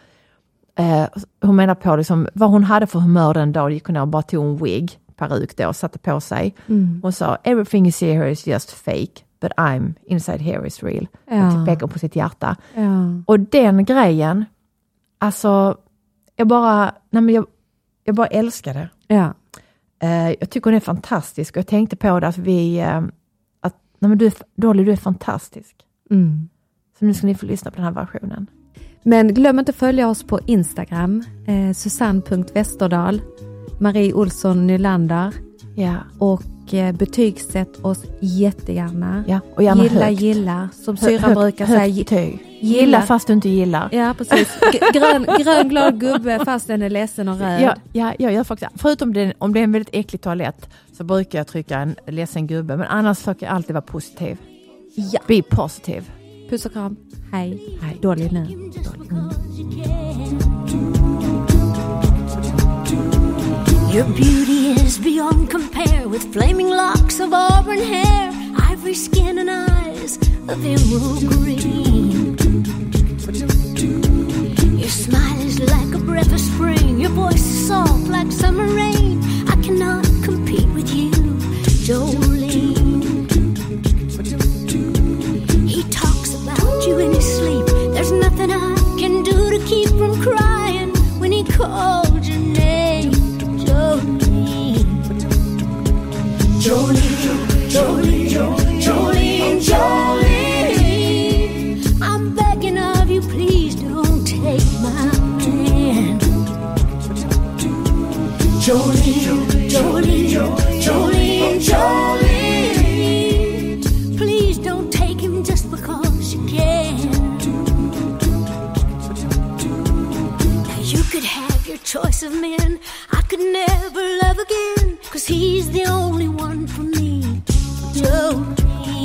Hon menar på liksom, vad hon hade för humör den dag, gick hon bara tog en wig, peruk då, och satte på sig. Hon sa, everything you see here is just fake. But I'm inside here is real. Och pekar på sitt hjärta. Och den grejen, alltså, jag bara älskar det. Ja. Jag tycker hon är fantastisk. Och jag tänkte på det att Dolly, du är fantastisk. Så nu ska ni få lyssna på den här versionen. Men glöm inte att följa oss på Instagram. Susanne.Westerdal, Marie Olsson Nylander. Ja. Och betygsätt oss jättegärna. Ja, och gärna gilla. Som syran brukar säga. Gilla fast du inte gillar. Ja, precis. Grön glad gubbe fast den är ledsen och röd. Ja, jag gör faktiskt. Förutom om det är en väldigt äcklig toalett så brukar jag trycka en ledsen gubbe. Men annars försöker jag alltid vara positiv. Ja. Be positive. Puss och kram. Hej. Hej. Dålig nu. Your beauty is beyond compare, with flaming locks of auburn hair, ivory skin and eyes of emerald green. Your smile is like a breath of spring, your voice is soft like summer rain. I cannot compete with you, Jolene. He talks about you in his sleep. There's nothing I can do to keep from crying when he called your name, Jolene. Jolene, Jolene, Jolene, Jolene. I'm begging of you, please don't take my man. Jolene, Jolene, Jolene, Jolene. Please don't take him just because you can. Now you could have your choice of men. I could never love again, 'cause he's the only one for me, Jolene.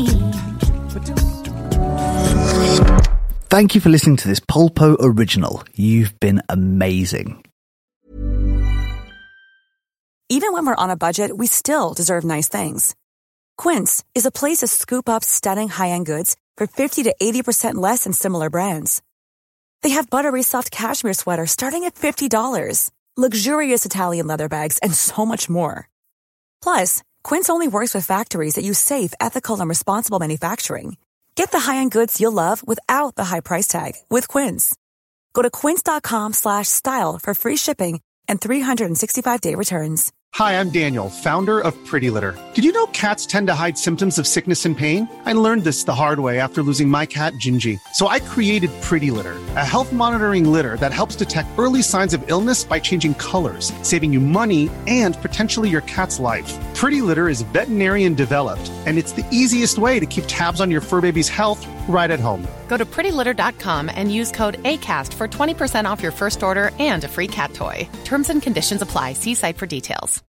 Thank you for listening to this Polpo original. You've been amazing. Even when we're on a budget, we still deserve nice things. Quince is a place to scoop up stunning high-end goods for 50 to 80% less than similar brands. They have buttery soft cashmere sweaters starting at $50, luxurious Italian leather bags, and so much more. Plus, Quince only works with factories that use safe, ethical, and responsible manufacturing. Get the high-end goods you'll love without the high price tag with Quince. Go to quince.com/style for free shipping and 365-day returns. Hi, I'm Daniel, founder of Pretty Litter. Did you know cats tend to hide symptoms of sickness and pain? I learned this the hard way after losing my cat, Gingy. So I created Pretty Litter, a health monitoring litter that helps detect early signs of illness by changing colors, saving you money and potentially your cat's life. Pretty Litter is veterinarian developed, and it's the easiest way to keep tabs on your fur baby's health right at home. Go to prettylitter.com and use code ACAST for 20% off your first order and a free cat toy. Terms and conditions apply. See site for details.